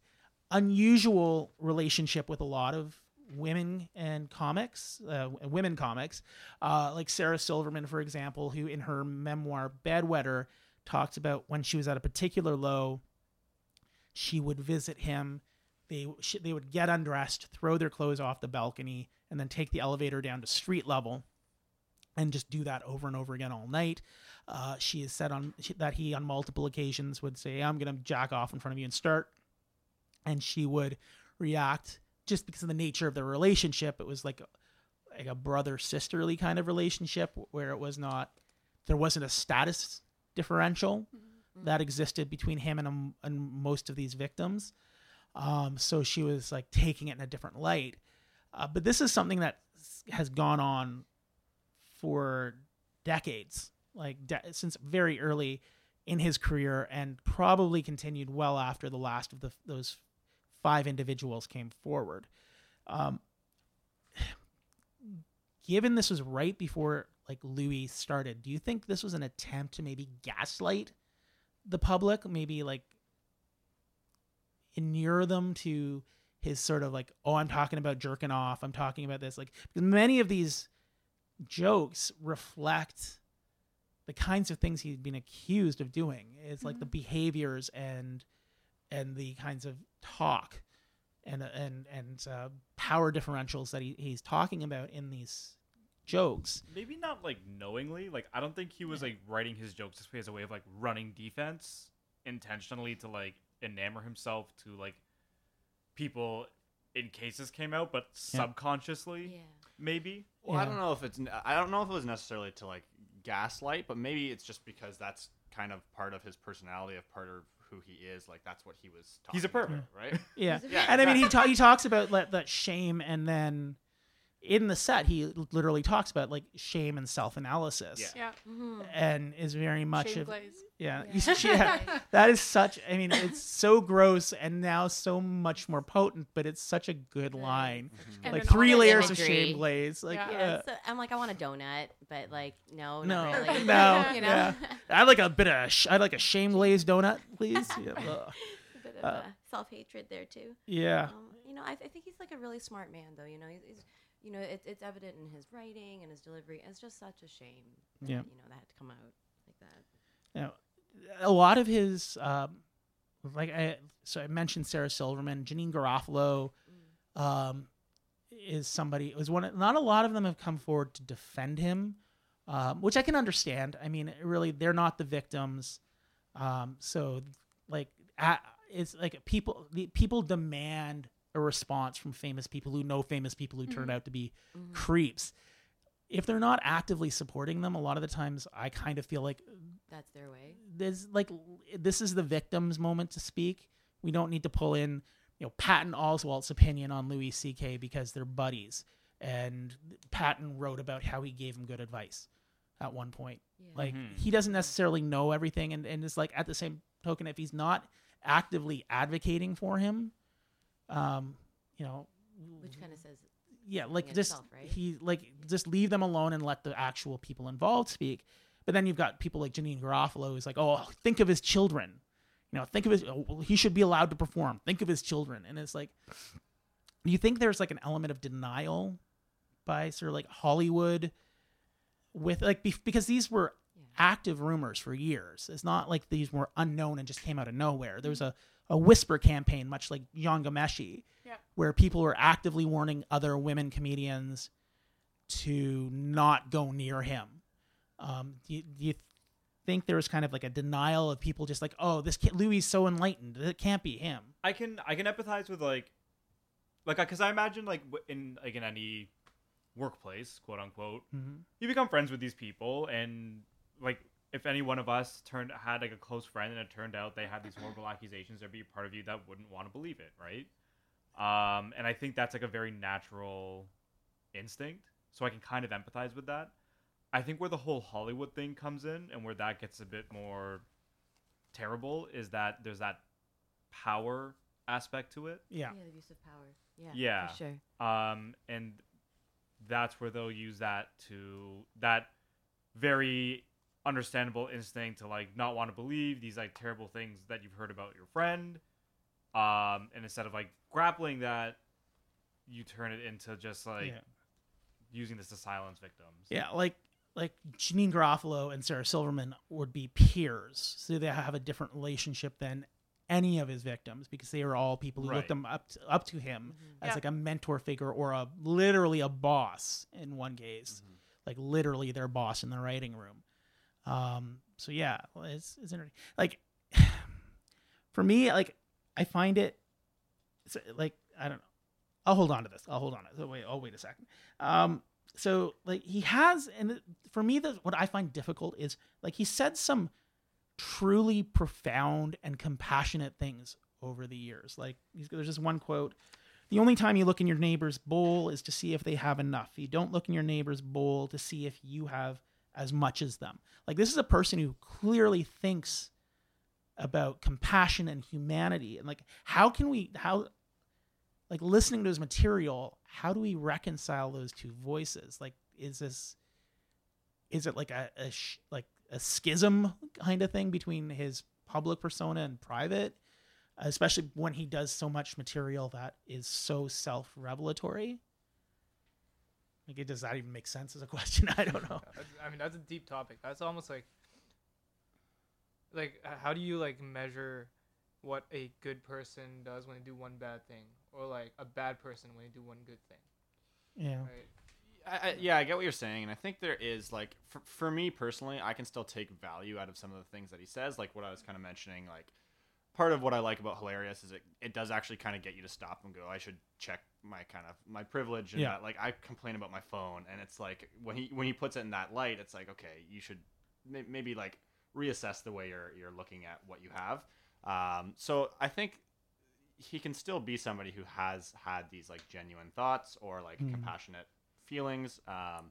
unusual relationship with a lot of women and comics, uh, women comics, uh, like Sarah Silverman, for example, who in her memoir Bedwetter talks about when she was at a particular low, she would visit him. They she, they would get undressed, throw their clothes off the balcony, and then take the elevator down to street level, and just do that over and over again all night. Uh, she has said on she, that he on multiple occasions would say, "I'm going to jack off in front of you and start," and she would react. Just because of the nature of the relationship, it was like a, like a brother-sisterly kind of relationship where it was not, there wasn't a status differential mm-hmm. that existed between him and, um, and most of these victims. Um, so she was like taking it in a different light. Uh, but this is something that has gone on for decades, like de- since very early in his career, and probably continued well after the last of the those five individuals came forward. Um, given this was right before like Louis started, do you think this was an attempt to maybe gaslight the public, maybe like inure them to his sort of like, oh, I'm talking about jerking off, I'm talking about this, like, because many of these jokes reflect the kinds of things he's been accused of doing. It's mm-hmm. like the behaviors and and the kinds of talk and and and uh, power differentials that he, he's talking about in these jokes. Maybe not like knowingly. Like I don't think he was like writing his jokes this way as a way of like running defense intentionally to like enamor himself to like people in cases came out, but yeah. subconsciously yeah. maybe. Well, yeah. I don't know if it's I don't know if it was necessarily to like gaslight, but maybe it's just because that's kind of part of his personality, of part of who he is. Like that's what he was talking he's a pervert, about, right? Yeah. yeah. And I mean, he ta- he talks about like, that shame, and then in the set, he literally talks about like shame and self-analysis. Yeah. Yeah. Mm-hmm. And is very much Shame of glaze. yeah, Yeah. yeah. That is such. I mean, it's so gross and now so much more potent, but it's such a good line. And Like then three all the layers of imagery. shame glaze. Like Yeah. Yeah, uh, so I'm like, I want a donut, but like, no, no, not really. no, you know? yeah. I'd like a bit of sh- I'd like a shame glazed donut, please. Yeah. Ugh. A bit of Uh, uh, self-hatred there too. Yeah. Um, you know, I, I think he's like a really smart man, though. You know, he's, he's you know, it, it's evident in his writing and his delivery. It's just such a shame. That, Yeah. You know, that had to come out like that. You know, a lot of his, um, like I, so I mentioned Sarah Silverman, Janine Garofalo, um, is somebody was one. Not a lot of them have come forward to defend him, um, which I can understand. I mean, really, they're not the victims, um, so like at, it's like people the people demand a response from famous people who know famous people who mm-hmm. turned out to be mm-hmm. creeps. If they're not actively supporting them, a lot of the times I kind of feel like that's their way. There's like this is the victim's moment to speak. We don't need to pull in, you know, Patton Oswalt's opinion on Louis C K because they're buddies, and Patton wrote about how he gave him good advice at one point. Yeah. Like Mm-hmm. he doesn't necessarily know everything, and and it's like at the same token, if he's not actively advocating for him, um, you know, Which kind of says. yeah, like in just itself, right? he like just leave them alone and let the actual people involved speak. But then you've got people like Janine Garofalo who's like, oh, think of his children, you know, think of his, oh, he should be allowed to perform. Think of his children. And it's like, do you think there's like an element of denial by sort of like Hollywood with like, bef- because these were Yeah. active rumors for years. It's not like these were unknown and just came out of nowhere. There was a, a whisper campaign, much like John Gomeshi, Yeah. where people were actively warning other women comedians to not go near him. Um, do, you, do you think there was kind of like a denial of people just like, oh, this kid, Louis is so enlightened, it can't be him? I can I can empathize with like, like because I imagine like w- in like in any workplace, quote unquote, Mm-hmm. you become friends with these people, and like if any one of us turned had like a close friend and it turned out they had these horrible accusations, there'd be a part of you that wouldn't want to believe it, right? Um, and I think that's like a very natural instinct, so I can kind of empathize with that. I think where the whole Hollywood thing comes in and where that gets a bit more terrible is that there's that power aspect to it. Yeah. Yeah, the abuse of power. Yeah, Yeah. for sure. Um, and that's where they'll use that to that very understandable instinct to like not want to believe these like terrible things that you've heard about your friend. Um, and instead of like grappling that, you turn it into just like Yeah. using this to silence victims. Yeah, like like Janine Garofalo and Sarah Silverman would be peers, so they have a different relationship than any of his victims because they are all people who Right. looked them up to, up to him as Yeah. like a mentor figure or a literally a boss in one case, Mhm. like literally their boss in the writing room. Um, so yeah, well, it's it's interesting. Like for me, like I find it, it's like I don't know. I'll hold on to this. I'll hold on to this. Oh, wait, oh, wait a second. Um, so like he has, and for me, the, what I find difficult is like he said some truly profound and compassionate things over the years. Like he's, there's just one quote: "The only time you look in your neighbor's bowl is to see if they have enough. You don't look in your neighbor's bowl to see if you have as much as them." Like this is a person who clearly thinks about compassion and humanity, and like how can we how like listening to his material, how do we reconcile those two voices? Like, is this, is it like a, a sh- like a schism kind of thing between his public persona and private, especially when he does so much material that is so self-revelatory? Like, it, does that even make sense as a question? I don't know. That's- I mean, that's a deep topic. That's almost like, like, h- how do you like measure what a good person does when they do one bad thing, or like a bad person when they do one good thing? Yeah. Right? I, I, yeah, I get what you're saying, and I think there is like for, for me personally, I can still take value out of some of the things that he says, like what I was kind of mentioning. Like part of what I like about Hilarious is it it does actually kind of get you to stop and go, I should check my kind of my privilege, and Yeah. that, like I complain about my phone, and it's like when he when he puts it in that light, it's like okay, you should may, maybe like reassess the way you're you're looking at what you have. Um, so I think he can still be somebody who has had these like genuine thoughts or like Mhm. compassionate feelings. Um,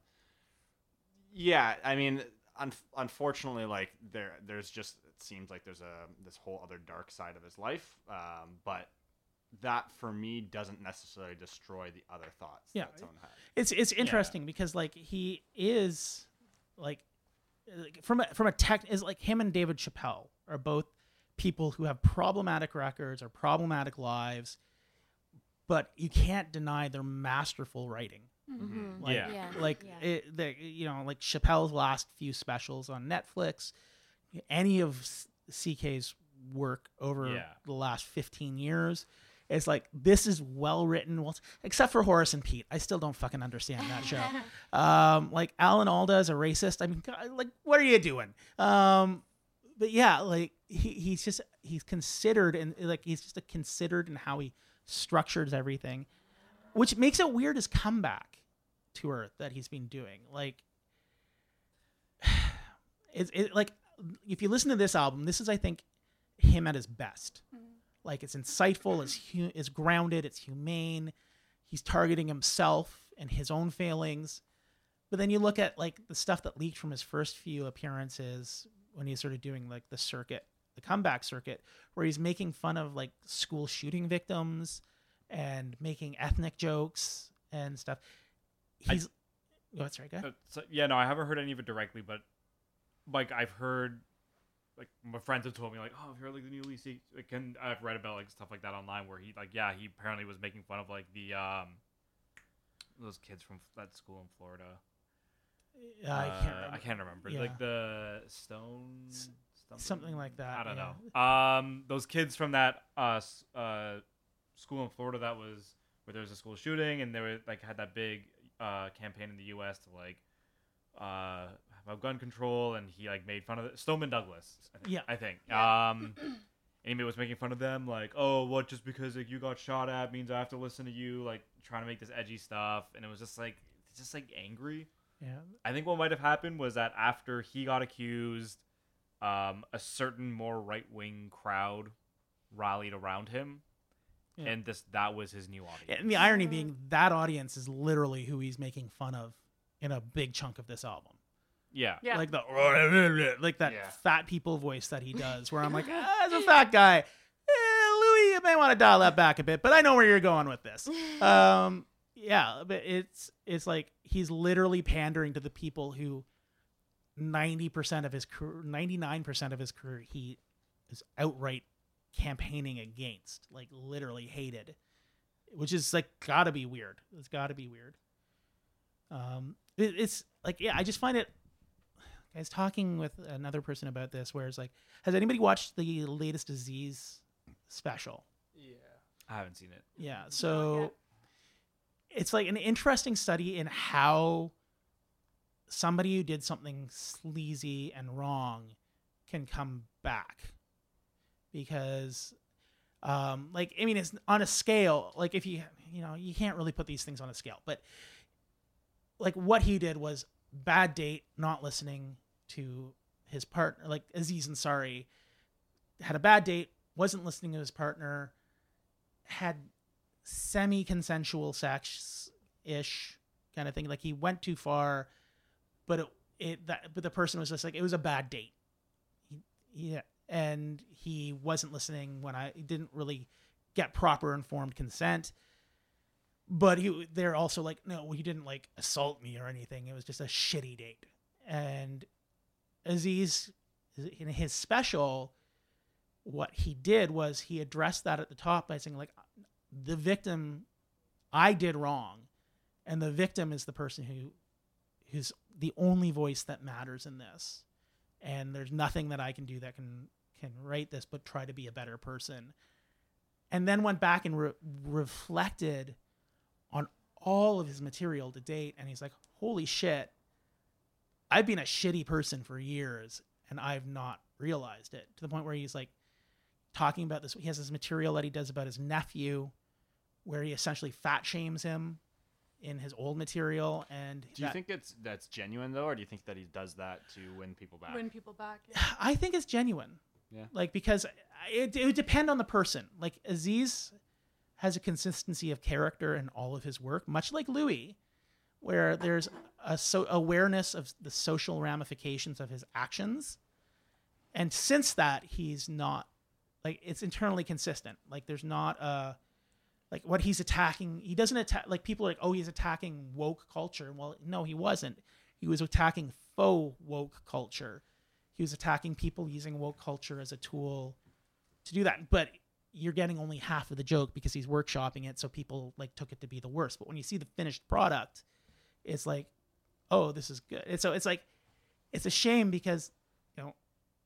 yeah, I mean, un- unfortunately, like there, there's just it seems like there's a this whole other dark side of his life. Um, but that for me doesn't necessarily destroy the other thoughts Yeah. that someone had. It's it's interesting because like he is like like, from a, from a tech is like him and David Chappelle are both people who have problematic records or problematic lives, but you can't deny their masterful writing. Mm-hmm. Like, Yeah. Yeah. like yeah. it, the, you know, like Chappelle's last few specials on Netflix, any of C K's work over Yeah. the last fifteen years. It's like, this is well written, well, except for Horace and Pete. I still don't fucking understand that show. Um, like Alan Alda is a racist. I mean, God, like, what are you doing? Um, but yeah, like he, he's just, he's considered and like, he's just a considered in how he structures everything, which makes it weird his comeback tour that he's been doing. Like, it's it, like, if you listen to this album, this is, I think, him at his best. Like, it's insightful, it's hu- it's grounded, it's humane. He's targeting himself and his own failings. But then you look at like the stuff that leaked from his first few appearances when he's sort of doing like the circuit, the comeback circuit, where he's making fun of like school shooting victims and making ethnic jokes and stuff. He's, oh, that's right, go ahead. Uh, so, yeah, no, I haven't heard any of it directly, but like I've heard, like my friends have told me, like, oh, have you heard like the new Louis C K? Like, and I've read about like stuff like that online where he, like, yeah, he apparently was making fun of like the um those kids from that school in Florida. Uh, I can't Uh, remember. I can't remember. Yeah. Like the Stone. Something like that. I don't yeah. know. Um, those kids from that uh, s- uh school in Florida that was where there was a school shooting, and they were like had that big uh campaign in the U S to like uh have gun control, and he like made fun of it. Stoneman Douglas. I think, Yeah. I think. Um, Amy was making fun of them, like, oh, what? Just because like you got shot at means I have to listen to you, like trying to make this edgy stuff, and it was just like it's just like angry. Yeah. I think what might have happened was that after he got accused, um, a certain more right wing crowd rallied around him, Yeah. and this that was his new audience. And the irony being that audience is literally who he's making fun of in a big chunk of this album. Yeah, Yeah. Like the like that Yeah. fat people voice that he does, where I'm like, ah, as a fat guy, eh, Louis, you may want to dial that back a bit, but I know where you're going with this. Um, yeah, but it's it's like he's literally pandering to the people who ninety percent of his career, ninety-nine percent of his career, he is outright campaigning against, like literally hated, which is like gotta be weird. It's gotta be weird. Um, it, it's like, yeah, I just find it. I was talking with another person about this, where it's like, has anybody watched the latest Aziz special? Yeah. I haven't seen it. Yeah, so it's like an interesting study in how somebody who did something sleazy and wrong can come back. Because, um, like, I mean, it's on a scale, like if you, you know, you can't really put these things on a scale, but like what he did was bad date, not listening to his partner, like Aziz Ansari had a bad date, wasn't listening to his partner, had semi-consensual sex-ish kind of thing. Like he went too far, but it, it that but the person was just like, it was a bad date. He, yeah, and he wasn't listening when I he didn't really get proper informed consent. But he, they're also like, no, he didn't like assault me or anything. It was just a shitty date. And Aziz, in his special, what he did was he addressed that at the top by saying, like, the victim, I did wrong, and the victim is the person who, who's the only voice that matters in this, and there's nothing that I can do that can can right this, but try to be a better person. And then went back and re- reflected on all of his material to date, and he's like, holy shit, I've been a shitty person for years, and I've not realized it, to the point where he's like talking about this. He has this material that he does about his nephew, where he essentially fat shames him in his old material. And Do you that, think it's that's genuine though, or do you think that he does that to win people back? Win people back. Yeah. I think it's genuine. Yeah. Like, because it, it would depend on the person. Like, Aziz has a consistency of character in all of his work, much like Louis, where there's a so awareness of the social ramifications of his actions. And since that, he's not, like, it's internally consistent. Like, there's not a, like, what he's attacking, he doesn't attack, like, people are like, oh, he's attacking woke culture. Well, no, he wasn't. He was attacking faux woke culture. He was attacking people using woke culture as a tool to do that. But you're getting only half of the joke because he's workshopping it, so people, like, took it to be the worst. But when you see the finished product, it's like, oh, this is good. And so it's like, it's a shame because, you know,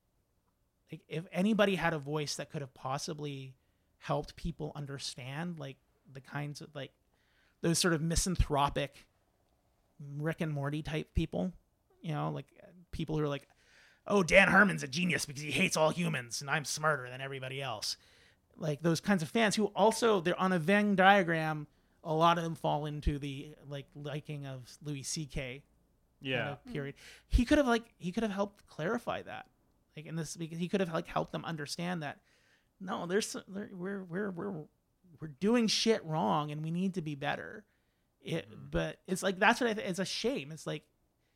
like, if anybody had a voice that could have possibly helped people understand, like, the kinds of, like, those sort of misanthropic Rick and Morty type people, you know, like people who are like, oh, Dan Harmon's a genius because he hates all humans and I'm smarter than everybody else. Like, those kinds of fans who also, they're on a Venn diagram, a lot of them fall into the, like, liking of Louis C K Yeah. kind of period. He could have, like, he could have helped clarify that. Like, in this, because he could have, like, helped them understand that, no, there's, there, we're, we're, we're, we're doing shit wrong and we need to be better. It, Mm-hmm. But it's like, that's what I think, it's a shame. It's like,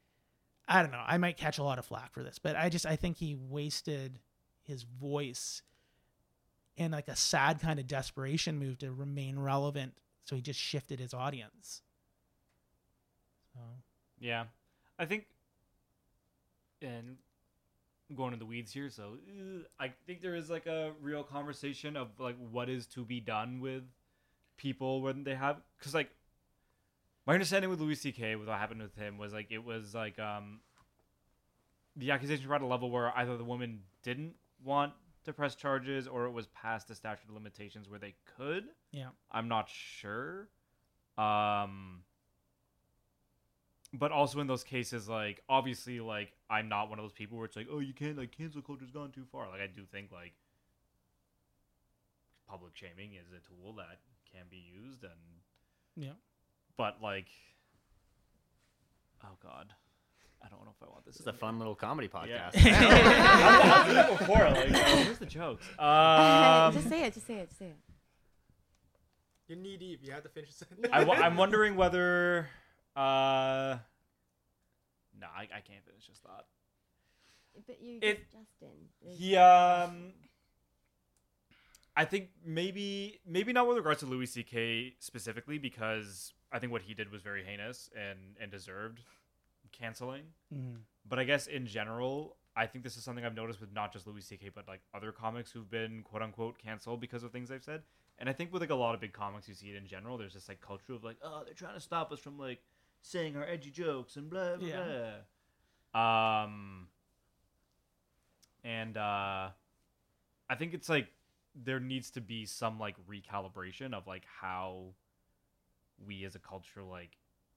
I don't know. I might catch a lot of flack for this, but I just, I think he wasted his voice in, like, a sad kind of desperation move to remain relevant. So he just shifted his audience. So, Yeah. I think, and I'm going in the weeds here, so uh, I think there is, like, a real conversation of, like, what is to be done with people when they have, because, like, My understanding with Louis C K, with what happened with him, was like it was like um, the accusations were at a level where either the woman didn't want to press charges or it was past the statute of limitations where they could. Yeah. I'm not sure. Um, but also in those cases, like obviously, like I'm not one of those people where it's like, oh, you can't like cancel culture's gone too far. Like I do think like public shaming is a tool that can be used, and yeah. But like, oh god, I don't know if I want this. This is a fun little comedy podcast. Yeah. Before, like, oh, where's the jokes? Um, just say it. Just say it. Just say it. You're knee deep. You have to finish it. I w- I'm wondering whether. Uh, no, I, I can't finish this thought. But you, It- Justin. There's- He um. I think maybe maybe not with regards to Louis C K specifically, because I think what he did was very heinous and, and deserved canceling. Mm. But I guess in general, I think this is something I've noticed with not just Louis C K, but like other comics who've been quote unquote canceled because of things they've said. And I think with like a lot of big comics, you see it in general. There's this like culture of like, oh, they're trying to stop us from like saying our edgy jokes and blah blah Yeah. blah. Um. And uh, I think it's like there needs to be some like recalibration of like how we as a culture like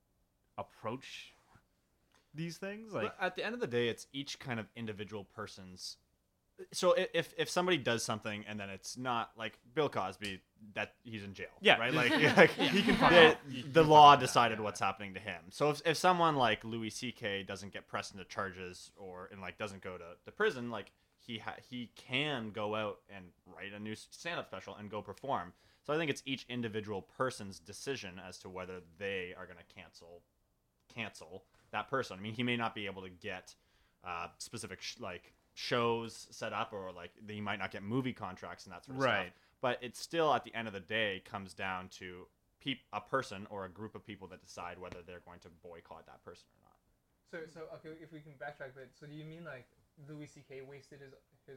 approach these things. Like But at the end of the day, it's each kind of individual person's. So i- if if somebody does something and then it's not like Bill Cosby, that he's in jail, Yeah. right? Like, like he can fuck the, off. He the can law fuck off, decided yeah. what's happening to him. So if if someone like Louis C K doesn't get pressed into charges or and like doesn't go to, to prison, like he ha- he can go out and write a new stand-up special and go perform. So I think it's each individual person's decision as to whether they are going to cancel cancel that person. I mean, he may not be able to get uh, specific sh- like shows set up, or like he might not get movie contracts and that sort of Right. stuff. But it's still at the end of the day comes down to peop- a person or a group of people that decide whether they're going to boycott that person or not. So, so okay, if we can backtrack a bit. So, do you mean like Louis C K wasted his his?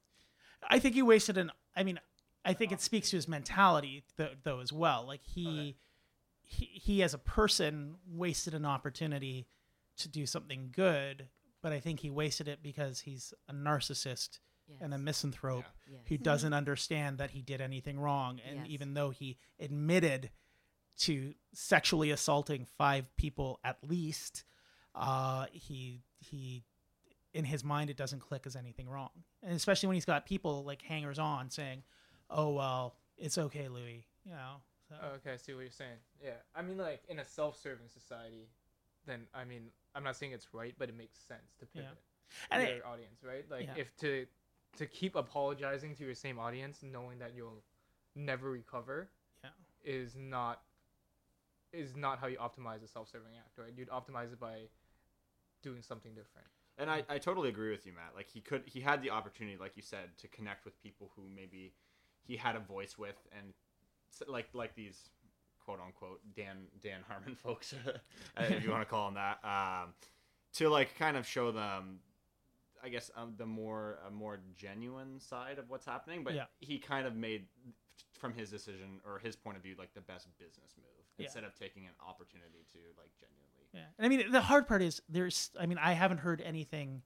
I think he wasted an. I mean, I think it speaks to his mentality th- though as well. Like he, Okay. he, he as a person wasted an opportunity to do something good, but I think he wasted it because he's a narcissist Yes. and a misanthrope Yes. who doesn't understand that he did anything wrong. And Yes. even though he admitted to sexually assaulting five people at least, uh, he he in his mind it doesn't click as anything wrong. And especially when he's got people like hangers on saying, "Oh well, it's okay, Louis," you know. So. Oh, okay, I see what you're saying. Yeah, I mean, like in a self-serving society, then I mean, I'm not saying it's right, but it makes sense to pivot And to it- your audience, right? Like Yeah. if to to keep apologizing to your same audience, knowing that you'll never recover, Yeah. is not is not how you optimize a self-serving act, right? You'd optimize it by doing something different. And I, I totally agree with you, Matt. Like he could he had the opportunity, like you said, to connect with people who maybe he had a voice with, and s- like like these quote unquote Dan Dan Harmon folks, if you want to call them that, um, to like kind of show them, I guess, um, the more a more genuine side of what's happening. But Yeah. he kind of made, from his decision or his point of view, like the best business move Yeah. instead of taking an opportunity to like genuinely. Yeah. And I mean, the hard part is there's, I mean, I haven't heard anything.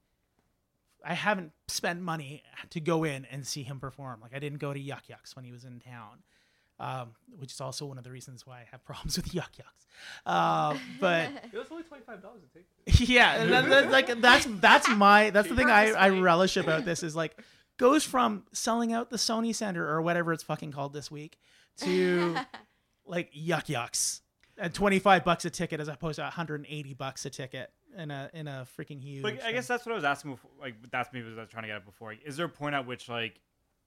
I haven't spent money to go in and see him perform. Like I didn't go to Yuck Yucks when he was in town, um, which is also one of the reasons why I have problems with Yuck Yucks. Uh, but It was only twenty-five dollars a ticket. yeah, that, that, like that's that's my that's the thing I, I Cheaper. relish about this is like goes from selling out the Sony Center or whatever it's fucking called this week to like Yuck Yucks at twenty-five bucks a ticket as opposed to one hundred eighty bucks a ticket in a in a freaking huge. But I guess thing. that's what I was asking before. Like that's maybe what I was trying to get at before. Is there a point at which like,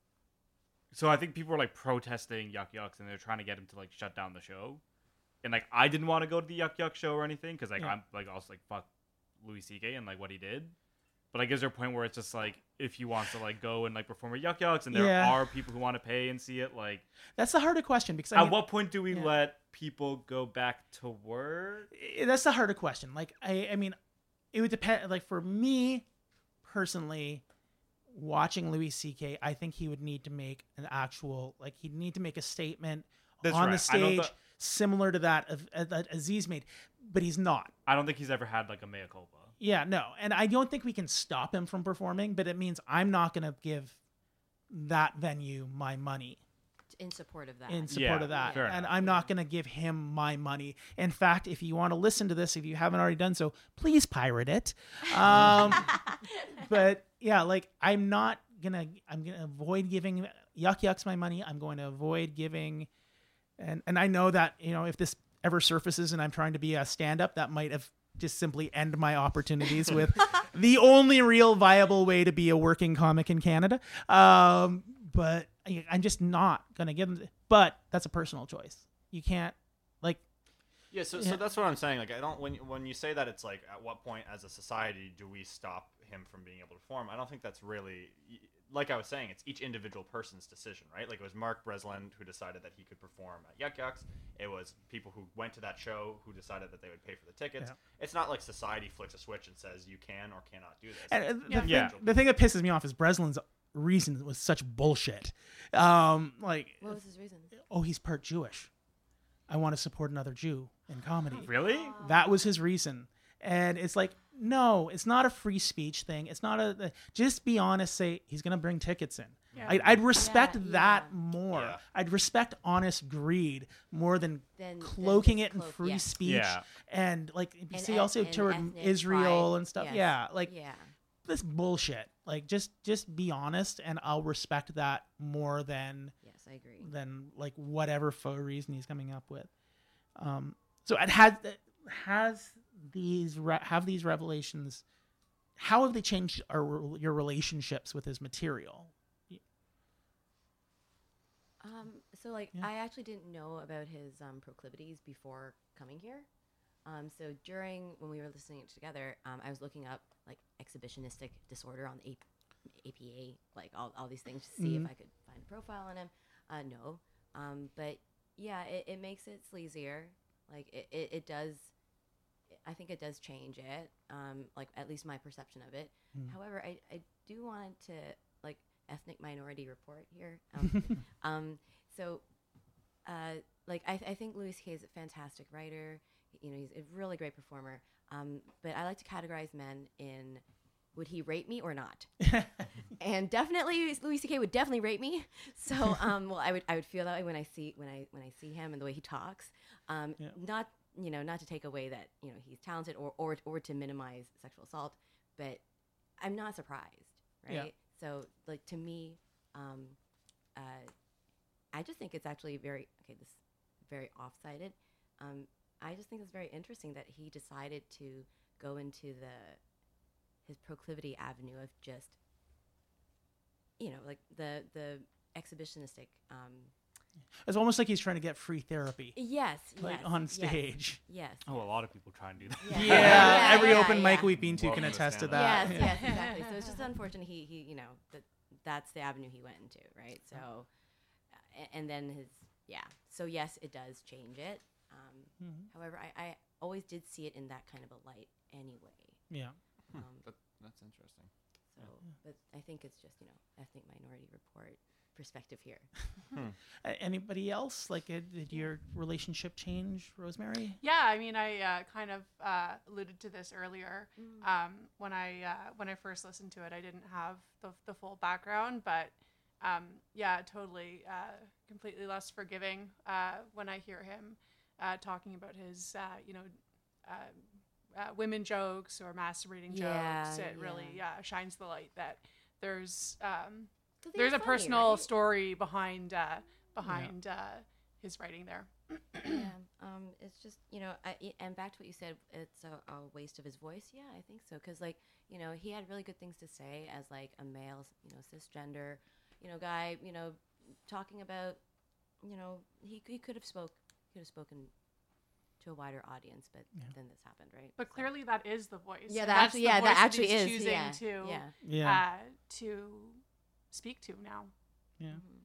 so I think people were like protesting Yuck Yucks and they're trying to get him to like shut down the show, and like I didn't want to go to the Yuck Yuck show or anything because like Yeah. I'm like also like fuck Louis C K and like what he did. But like, is there a point where it's just like if he wants to like go and like perform at Yuck Yucks and there Yeah. are people who want to pay and see it, like That's the harder question because I at mean, what point do we yeah. let people go back to work? I- that's the harder question. Like I, I mean, it would depend. Like for me personally, watching Louis C K, I think he would need to make an actual like he'd need to make a statement That's on right. the I know stage that- similar to that of uh, that Aziz made, but he's not. I don't think he's ever had like a mea culpa. Yeah, no, and I don't think we can stop him from performing, but it means I'm not going to give that venue my money. In support of that. In support Yeah, of that. fair And enough. I'm not going to give him my money. In fact, if you want to listen to this, if you haven't already done so, please pirate it. Um, but yeah, like I'm not going to, I'm going to avoid giving Yuck Yucks my money. I'm going to avoid giving, and, and I know that, you know, if this ever surfaces and I'm trying to be a stand-up, that might have just simply end my opportunities with the only real viable way to be a working comic in Canada. Um, but I- I'm just not gonna give them. But that's a personal choice. You can't like. Yeah, so Yeah. so that's what I'm saying. Like, I don't when when you say that, it's like, at what point as a society do we stop him from being able to perform? I don't think that's really, like I was saying, it's each individual person's decision, right? Like, it was Mark Breslin who decided that he could perform at Yuck Yucks. It was people who went to that show who decided that they would pay for the tickets. Yeah. It's not like society flicks a switch and says you can or cannot do this. And It's uh, the, individual thing, Yeah. the thing that pisses me off is Breslin's reason was such bullshit. Um, like, What was his reason? oh, he's part Jewish. I want to support another Jew in comedy. Really? That was his reason. And it's like, no, it's not a free speech thing. It's not a, the- just be honest, say he's going to bring tickets in. Yeah. I, I'd respect Yeah, that yeah. more. Yeah. I'd respect honest greed more than Than- than cloaking just it in cloak- free yeah. speech. Yeah. And like, you And see eth- also and toward ethnic Israel pride. and stuff. Yes. Yeah. Like Yeah. this bullshit. Like just, just be honest and I'll respect that more than, Yes, I agree. than like whatever faux reason he's coming up with. Um, so it has has these re- have these revelations. How have they changed our, your relationships with his material? Um, so like Yeah. I actually didn't know about his um, proclivities before coming here. Um, so during when we were listening together, um, I was looking up like exhibitionistic disorder on the A P A, like all, all these things to see Mhm. if I could find a profile on him. Uh, no, um, but yeah, it, it makes it sleazier. Like it, it, it does. I think it does change it. Um, like at least my perception of it. Mm. However, I, I do want to like ethnic minority report here. Um, um, so, uh, like I, I think Louis C K is a fantastic writer. You know, he's a really great performer. Um, but I like to categorize men in would he rape me or not? And definitely Louis C K would definitely rape me. So, um, well, I would I would feel that way when I see when I when I see him and the way he talks. Um, Yeah. Not you know not to take away that you know he's talented or or or to minimize sexual assault, but I'm not surprised, right? Yeah. So, like to me, um, uh, I just think it's actually very okay. This very off-sided. Um, I just think it's very interesting that he decided to go into the his proclivity avenue of just you know like the the exhibitionistic. Um, It's almost like he's trying to get free therapy, yes, like yes, on yes, stage. Yes. Oh, a lot of people try and do that. Yeah. Yeah, Yeah, every yeah, open mic yeah. we've been to Welcome can to attest to stand-up. that. Yes, Yeah. yes, exactly. So it's just unfortunate he, he you know, that that's the avenue he went into, right? So, uh, a- and then his, yeah. So yes, it does change it. Um, Mhm. However, I, I always did see it in that kind of a light anyway. Yeah. Um, That, that's interesting. so, but I think it's just, you know, ethnic minority report perspective here. Uh, Anybody else? Like, uh, did your relationship change, Rosemary? Yeah, I mean, I uh, kind of uh, alluded to this earlier. Um, when I uh, when I first listened to it, I didn't have the the full background, but um, yeah, totally, uh, completely less forgiving uh, when I hear him uh, talking about his, uh, you know, uh, uh, women jokes or masturbating Yeah, jokes. It yeah. really uh, shines the light that there's um, 'Cause there's they're a funny, personal right? story behind uh, behind uh, his writing there. Yeah, um, it's just you know, I, I- and back to what you said, it's a, a waste of his voice. Yeah, I think so, because like you know, he had really good things to say as like a male, you know, cisgender, you know, guy, you know, talking about, you know, he he could have spoke, could have spoken to a wider audience, but then this happened, right? But So- clearly, that is the voice. Yeah, and that that's actually, the yeah, voice that actually he's is. choosing Yeah, to yeah. Yeah. uh, to speak to now. Yeah. Mhm.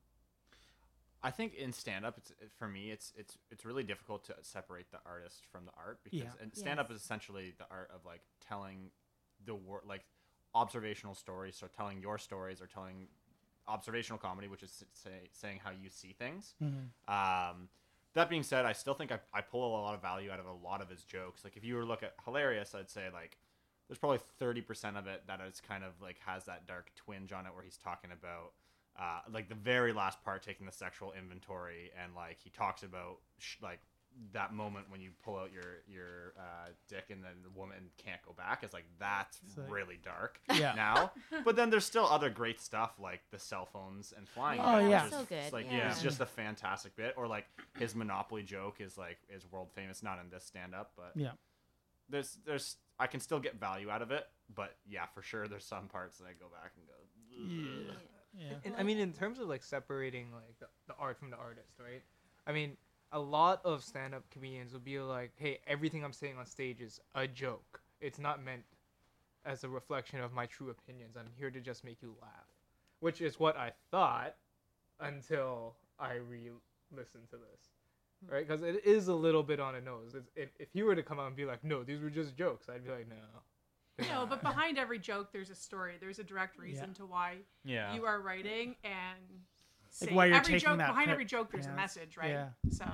I think in stand up, it's for me, it's it's it's really difficult to separate the artist from the art because Yeah. and stand up Yes. is essentially the art of like telling the wor- like observational stories, so telling your stories or telling observational comedy, which is say, saying how you see things. Mhm. Um, that being said, I still think I, I pull a lot of value out of a lot of his jokes. Like if you were to look at Hilarious, I'd say like there's probably thirty percent of it that is kind of like has that dark twinge on it where he's talking about uh, like the very last part, taking the sexual inventory, and like he talks about sh- like that moment when you pull out your your uh, dick and then the woman can't go back. It's like that's like- really dark Yeah. now. But then there's still other great stuff like the cell phones and flying. Yeah, Oh, yeah. which is so good, Like yeah. it's just a fantastic bit. Or like his Monopoly joke is like is world famous. Not in this stand up, but Yeah. there's there's I can still get value out of it. But yeah, for sure, there's some parts that I go back and go. "Ugh." Yeah. And, I mean, in terms of like separating like the, the art from the artist, right? I mean, a lot of stand-up comedians will be like, "Hey, everything I'm saying on stage is a joke. It's not meant as a reflection of my true opinions. I'm here to just make you laugh," which is what I thought until I re-listened to this, right? Because it is a little bit on the nose. It's, if if you were to come out and be like, "No, these were just jokes," I'd be like, "No." No, but behind every joke, there's a story. There's a direct reason Yeah. to why Yeah. you are writing, and Like say why you're every taking joke that behind pit- every joke, there's a yeah. message, right? Yeah. So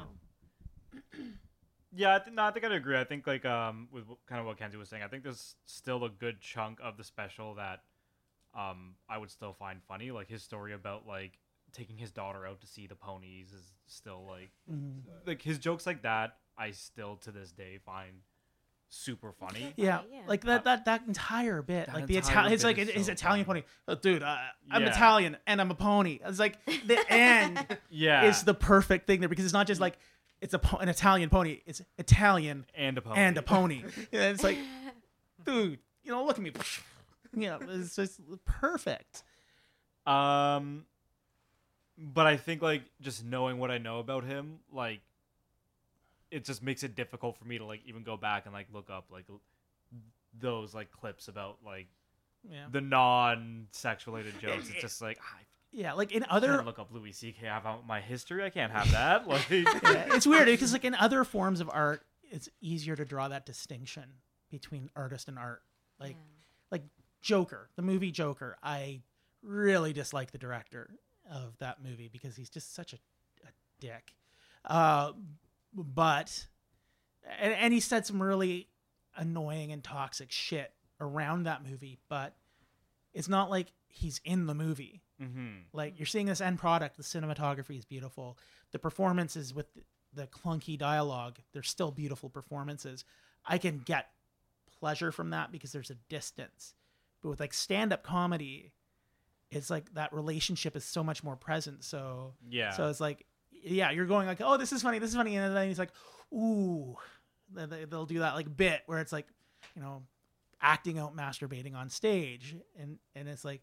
Yeah, I th- no, I think I'd agree. I think like um with wh- kind of what Kenzie was saying, I think there's still a good chunk of the special that um I would still find funny. Like his story about like taking his daughter out to see the ponies is still like Mhm. like his jokes like that. I still to this day find super funny. Yeah, yeah. like that that that entire bit, That like the entire Italian, it's bit like is his so Italian funny. pony. Oh, dude, uh, I'm Yeah. Italian and I'm a pony. It's like the end Yeah, is the perfect thing there because it's not just like it's a po- an Italian pony. It's Italian and a pony. and a pony. Yeah, it's like, dude, you know, look at me. You know, it's just perfect. Um, but I think like just knowing what I know about him, like it just makes it difficult for me to like even go back and like look up like l- those like clips about like Yeah, the non-sex related jokes. It's just like I yeah, like in other other look up Louis C K about my history. I can't have that. Like yeah, it's weird because like in other forms of art, it's easier to draw that distinction between artist and art. Like like Joker, the movie Joker. I really dislike the director of that movie because he's just such a, a dick. Uh, but and, and he said some really annoying and toxic shit around that movie, but it's not like he's in the movie. mm-hmm. Like you're seeing this end product, the cinematography is beautiful. The performances with the, the clunky dialogue, they're still beautiful performances. I can get pleasure from that because there's a distance. But with like stand-up comedy, it's like that relationship is so much more present. So Yeah. so it's like, yeah, you're going like, oh, this is funny, this is funny, and then he's like, ooh, They- they- they'll do that like bit where it's like, you know, acting out masturbating on stage, and and it's like,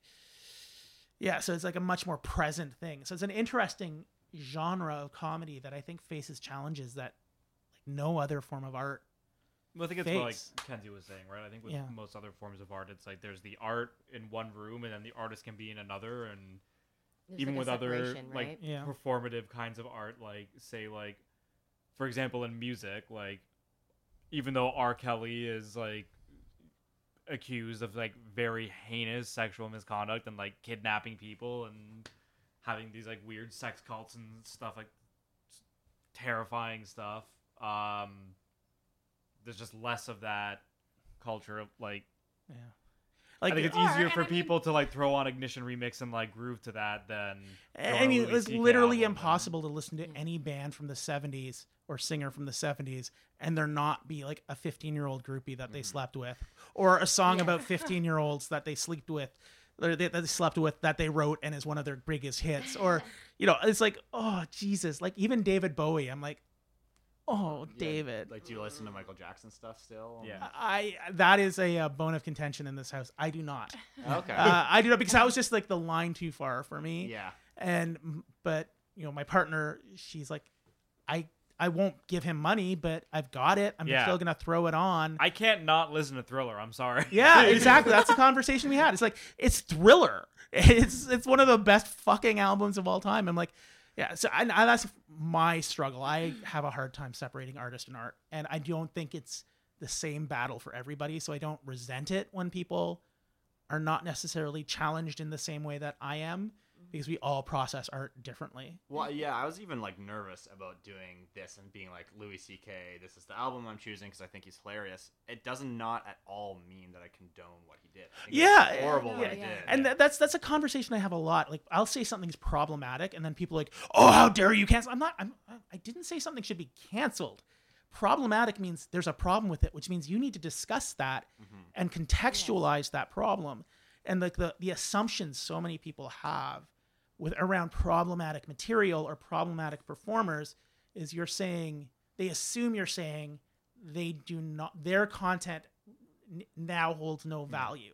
yeah, so it's like a much more present thing. So it's an interesting genre of comedy that I think faces challenges that like no other form of art. Well, I think it's what like face. Kenzie was saying, right? I think with Yeah. most other forms of art, it's like there's the art in one room, and then the artist can be in another, and There's even like with a other separation, like right? Yeah. performative kinds of art, like say like for example in music, like even though R. Kelly is like accused of like very heinous sexual misconduct and like kidnapping people and having these like weird sex cults and stuff, like s- terrifying stuff, um there's just less of that culture of like Yeah, I think it's Or- easier and for I mean- people to like throw on Ignition Remix and like groove to that than throw on I a mean, Louis it's C K literally album and- impossible to listen to Yeah. any band from the seventies or singer from the seventies and there not be like a fifteen year old groupie that they slept with, or a song Yeah. about fifteen year olds that they slept with, or they, that they slept with that they wrote and is one of their biggest hits, or you know, it's like, oh Jesus, like even David Bowie, I'm like, oh Yeah, David, Like, do you listen to Michael Jackson stuff still? Yeah. I that is a, uh bone of contention in this house. I do not. Okay. Uh, I do not because that was just like the line too far for me. yeah. And but you know, my partner, she's like, I I won't give him money, but I've got it. I'm Yeah. still gonna throw it on. I can't not listen to Thriller. I'm sorry. Yeah, exactly. That's the conversation we had. It's like it's Thriller. It's it's one of the best fucking albums of all time. I'm like, yeah. So I, I, that's my struggle. I have a hard time separating artist and art, and I don't think it's the same battle for everybody. So I don't resent it when people are not necessarily challenged in the same way that I am. because we all process art differently. Well, yeah, I was even like nervous about doing this and being like Louis C K. This is the album I'm choosing because I think he's hilarious. It does not at all mean that I condone what he did. I think Yeah, it's horrible yeah, what he yeah. did. And yeah. th- that's that's a conversation I have a lot. Like, I'll say something's problematic, and then people are like, "Oh, how dare you cancel?" I'm not. I'm. I didn't say something should be canceled. Problematic means there's a problem with it, which means you need to discuss that Mhm. and contextualize that problem. And like the the assumptions so many people have with around problematic material or problematic performers is you're saying they assume you're saying they do not their content n- now holds no value.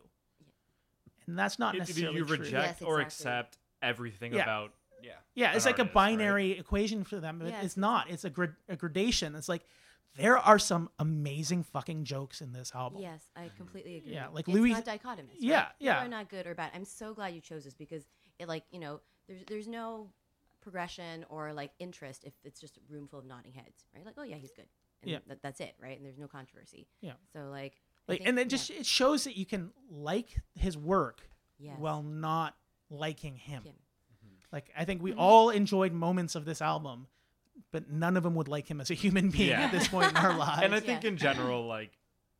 And that's not Either necessarily you true. reject Yes, or exactly. accept everything Yeah. about yeah. Yeah, it's an like a artist, right? binary equation for them. But Yes, it's not. It's a, grad- a gradation. It's like there are some amazing fucking jokes in this album. Yes, I completely agree. Yeah, like it's Louis- not dichotomous. Right? Yeah, You yeah. are not good or bad. I'm so glad you chose this because it, like, you know, there's there's no progression or like interest if it's just a room full of nodding heads, right? Like, oh yeah, he's good, and Yeah. that, that's it, right? And there's no controversy. Yeah. So like, I Like, think- and then yeah. just it shows that you can like his work Yes. while not liking him. Him. Like, I think we Mm-hmm. all enjoyed moments of this album, but none of them would like him as a human being Yeah. at this point in our lives. And I think Yeah. in general, like,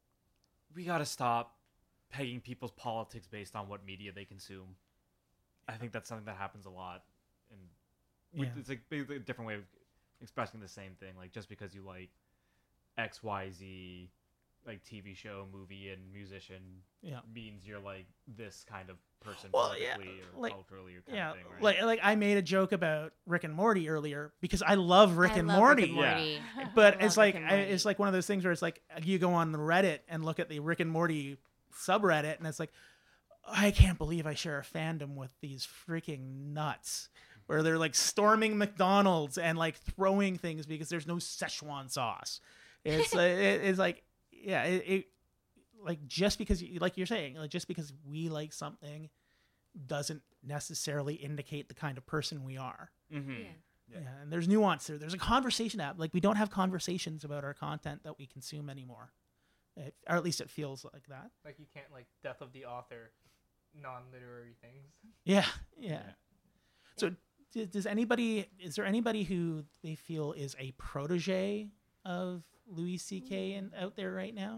we gotta stop pegging people's politics based on what media they consume. I think that's something that happens a lot, and we- Yeah. it's like basically a different way of expressing the same thing. Like, just because you like X, Y, Z, like T V show, movie, and musician, Yeah. means you're like this kind of person Well, yeah, politically or like- culturally or kind yeah, of thing, right? like like I made a joke about Rick and Morty earlier because I love Rick I and love Morty. Rick and Morty. But I it's love like Rick and I, Morty. it's like one of those things where it's like you go on Reddit and look at the Rick and Morty subreddit, and it's like I can't believe I share a fandom with these freaking nuts, where they're like storming McDonald's and like throwing things because there's no Szechuan sauce. It's uh, it, it's like yeah, it, it like just because you, like you're saying, like just because we like something doesn't necessarily indicate the kind of person we are. mm-hmm. Yeah. Yeah. and there's nuance there. There's a conversation app. Like we don't have conversations about our content that we consume anymore, it, or at least it feels like that. Like you can't like death of the author, non-literary things. Yeah, yeah. So, d- does anybody? Is there anybody who they feel is a protege of Louis C K and out there right now?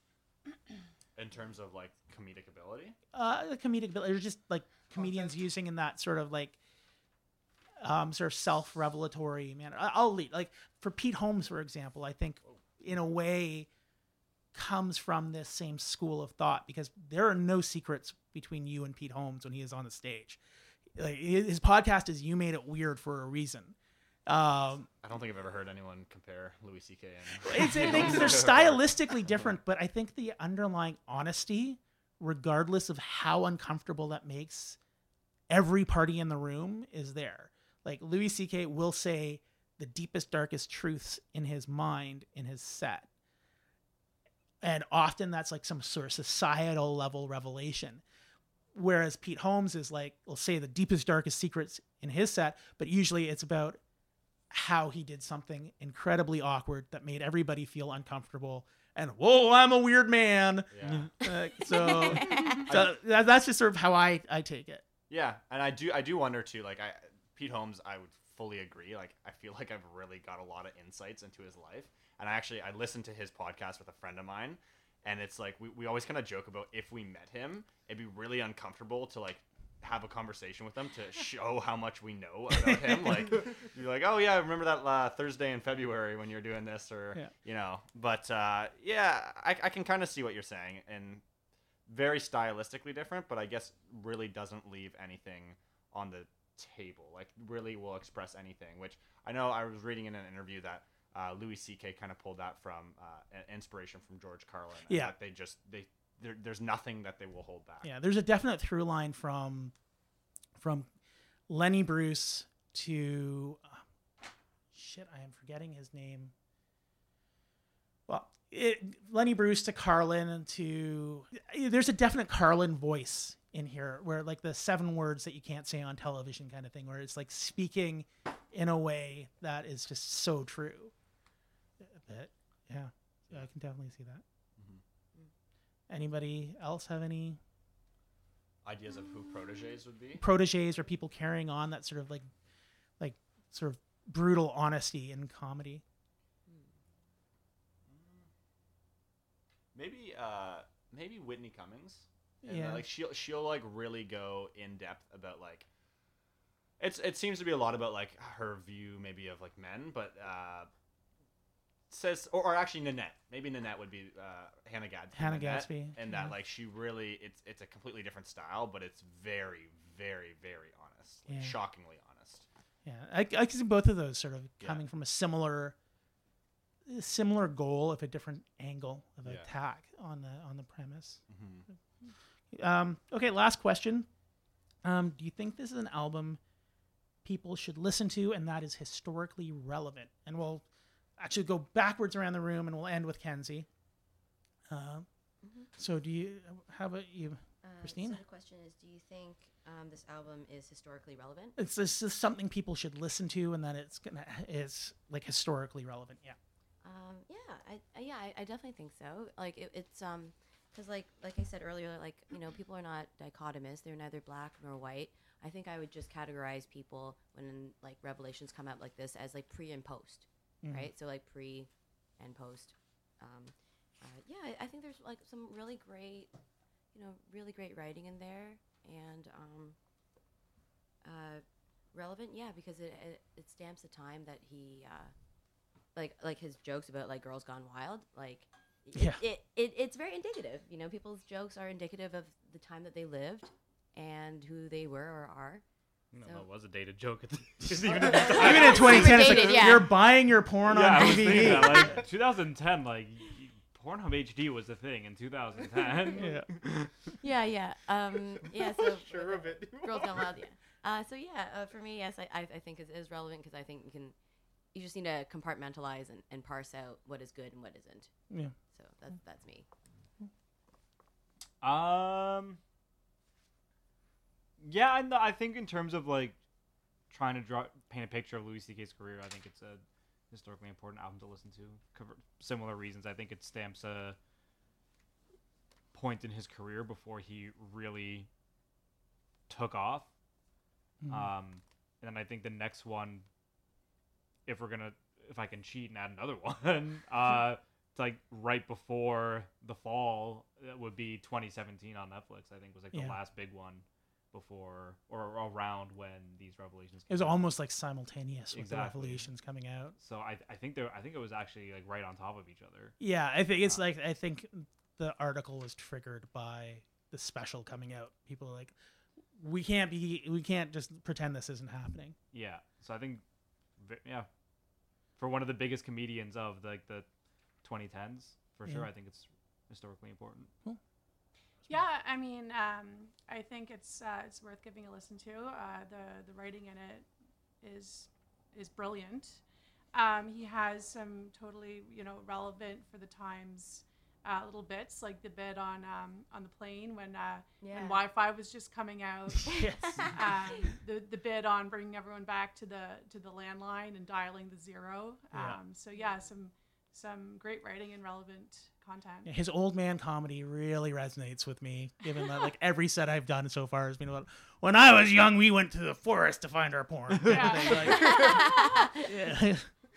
In terms of like comedic ability. Uh, the comedic ability, or just like comedians using in that sort of like, um, sort of self-revelatory manner. I- I'll lead like for Pete Holmes, for example. I think in a way comes from this same school of thought because there are no secrets between you and Pete Holmes when he is on the stage. Like his his podcast is "You Made It Weird" for a reason. Um, I don't think I've ever heard anyone compare Louis C K and it's, it, they're stylistically different, but I think the underlying honesty, regardless of how uncomfortable that makes every party in the room, is there. Like Louis C K will say the deepest, darkest truths in his mind in his set. And often that's like some sort of societal level revelation. Whereas Pete Holmes is like, will say the deepest, darkest secrets in his set, but usually it's about how he did something incredibly awkward that made everybody feel uncomfortable. And whoa, I'm a weird man. Yeah. Uh, so so that, that's just sort of how I, I take it. Yeah, and I do I do wonder too. Like I, Pete Holmes, I would fully agree. Like I feel like I've really got a lot of insights into his life, and I actually I listened to his podcast with a friend of mine, and it's like we, we always kind of joke about if we met him, it'd be really uncomfortable to like have a conversation with him to show how much we know about him. Like you're like, oh yeah, I remember that uh, Thursday in February when you were doing this, or Yeah. you know. But uh, yeah, I, I can kind of see what you're saying, and very stylistically different, but I guess really doesn't leave anything on the table. Like really will express anything, which I know I was reading in an interview that uh, Louis C K kind of pulled that from uh, an inspiration from George Carlin. And Yeah. that they just they there, there's nothing that they will hold back. Yeah, there's a definite through line from from Lenny Bruce to uh, shit, I am forgetting his name. Well, it, Lenny Bruce to Carlin to there's a definite Carlin voice in here where like the seven words that you can't say on television kind of thing, where it's like speaking in a way that is just so true. But yeah, yeah I can definitely see that. Anybody else have any ideas of who proteges would be. Proteges or people carrying on that sort of like, like sort of brutal honesty in comedy. Maybe, uh, maybe Whitney Cummings. And Yeah. like she'll she'll like really go in depth about like. It's it seems to be a lot about like her view maybe of like men, but uh, says or, or actually Nanette. Maybe Nanette would be uh, Hannah Gadsby. Hannah Nanette, Gadsby, and yeah. that like she really it's it's a completely different style, but it's very very very honest, like, Yeah. shockingly honest. Yeah, I, I can see both of those sort of Yeah. coming from a similar, similar goal of a different angle of Yeah. attack on the on the premise. Mm-hmm. Um, okay, last question. Um, do you think this is an album people should listen to and that is historically relevant? And we'll actually go backwards around the room and we'll end with Kenzie. Uh, Mhm. So do you, how about you, Uh, Christine? So the question is, do you think um, this album is historically relevant? It's this is something people should listen to and that it's gonna is like historically relevant. Yeah. Um, yeah, I, I yeah, I, I definitely think so. Like it, it's um, because like like I said earlier, like you know, people are not dichotomous. They're neither black nor white. I think I would just categorize people when like revelations come out like this as like pre and post, Mhm. right? So like pre and post. Um, uh, yeah, I, I think there's like some really great, you know, really great writing in there, and um, uh, relevant. Yeah, because it, it it stamps the time that he. Uh, like like his jokes about like girls gone wild, like it, Yeah. it, it it's very indicative. You know, people's jokes are indicative of the time that they lived and who they were or are. No, So- it was a dated joke. At the, Even, even at the time. even in twenty ten, it's dated, like, yeah. you're buying your porn yeah, I on was D V D. thinking that, like twenty ten, like y- Pornhub H D was the thing in two thousand ten. Yeah. Yeah, yeah, um, yeah. So Sure of it. girls gone wild, yeah. Uh, so yeah, uh, for me, yes, I I, I think it is relevant because I think you can, you just need to compartmentalize and, and parse out what is good and what isn't. Yeah. So that's that's me. Um. Yeah, and I think in terms of like trying to draw paint a picture of Louis C K's career, I think it's a historically important album to listen to. For similar reasons, I think it stamps a point in his career before he really took off. Mhm. Um, and then I think the next one, if we're gonna, if I can cheat and add another one, uh, it's like right before the fall, it would be twenty seventeen on Netflix. I think was like Yeah. the last big one before or around when these revelations. It was came out. almost like simultaneous with Exactly. the revelations coming out. So I, I think there, I think it was actually like right on top of each other. Yeah, I think it's Uh, like I think the article was triggered by the special coming out. People are like, we can't be, we can't just pretend this isn't happening. Yeah. So I think, ve- yeah, for one of the biggest comedians of like the twenty tens, for sure, Yeah. I think it's historically important. Yeah, I mean, um, I think it's uh, it's worth giving a listen to. Uh, the the writing in it is is brilliant. Um, he has some totally you know relevant for the times uh, little bits, like the bit on um, on the plane when uh, Yeah. when Wi-Fi was just coming out. Yes. um, the the bit on bringing everyone back to the to the landline and dialing the zero. Um, Yeah. So yeah, some some great writing and relevant content. His old man comedy really resonates with me, given that like every set I've done so far has been about when I was young, we went to the forest to find our porn. Yeah. Like, yeah.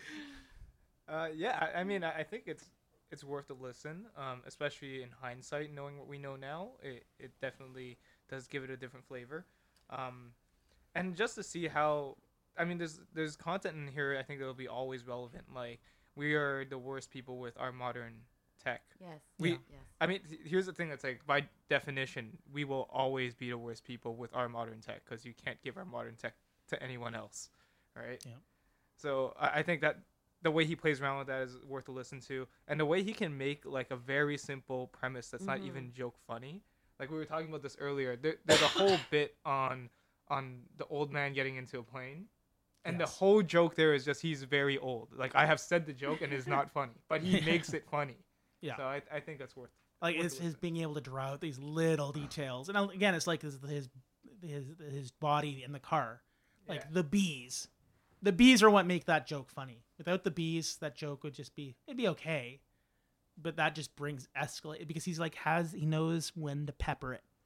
Uh, yeah, I, I mean, I, I think it's it's worth a listen, um, especially in hindsight, knowing what we know now. It it definitely does give it a different flavor, um, and just to see how, I mean, there's there's content in here I think that will be always relevant. Like we are the worst people with our modern tech. Yes. We- yes. I mean, th- here's the thing that's like, by definition, we will always be the worst people with our modern tech because you can't give our modern tech to anyone else, right? Yeah. So I, I think that the way he plays around with that is worth a listen to, and the way he can make like a very simple premise that's not Mhm. even joke funny. Like we were talking about this earlier. There, there's a whole bit on on the old man getting into a plane. And Yes. the whole joke there is just he's very old. Like I have said the joke and it's not funny, but he makes it funny. Yeah. So I, I think that's worth. Like worth it's a his listen. being able to draw out these little details, and again, it's like his his his, his body in the car, like Yeah. the bees. The bees are what make that joke funny. Without the bees, that joke would just be it'd be okay, but that just brings escalate because he's like has he knows when to pepper it.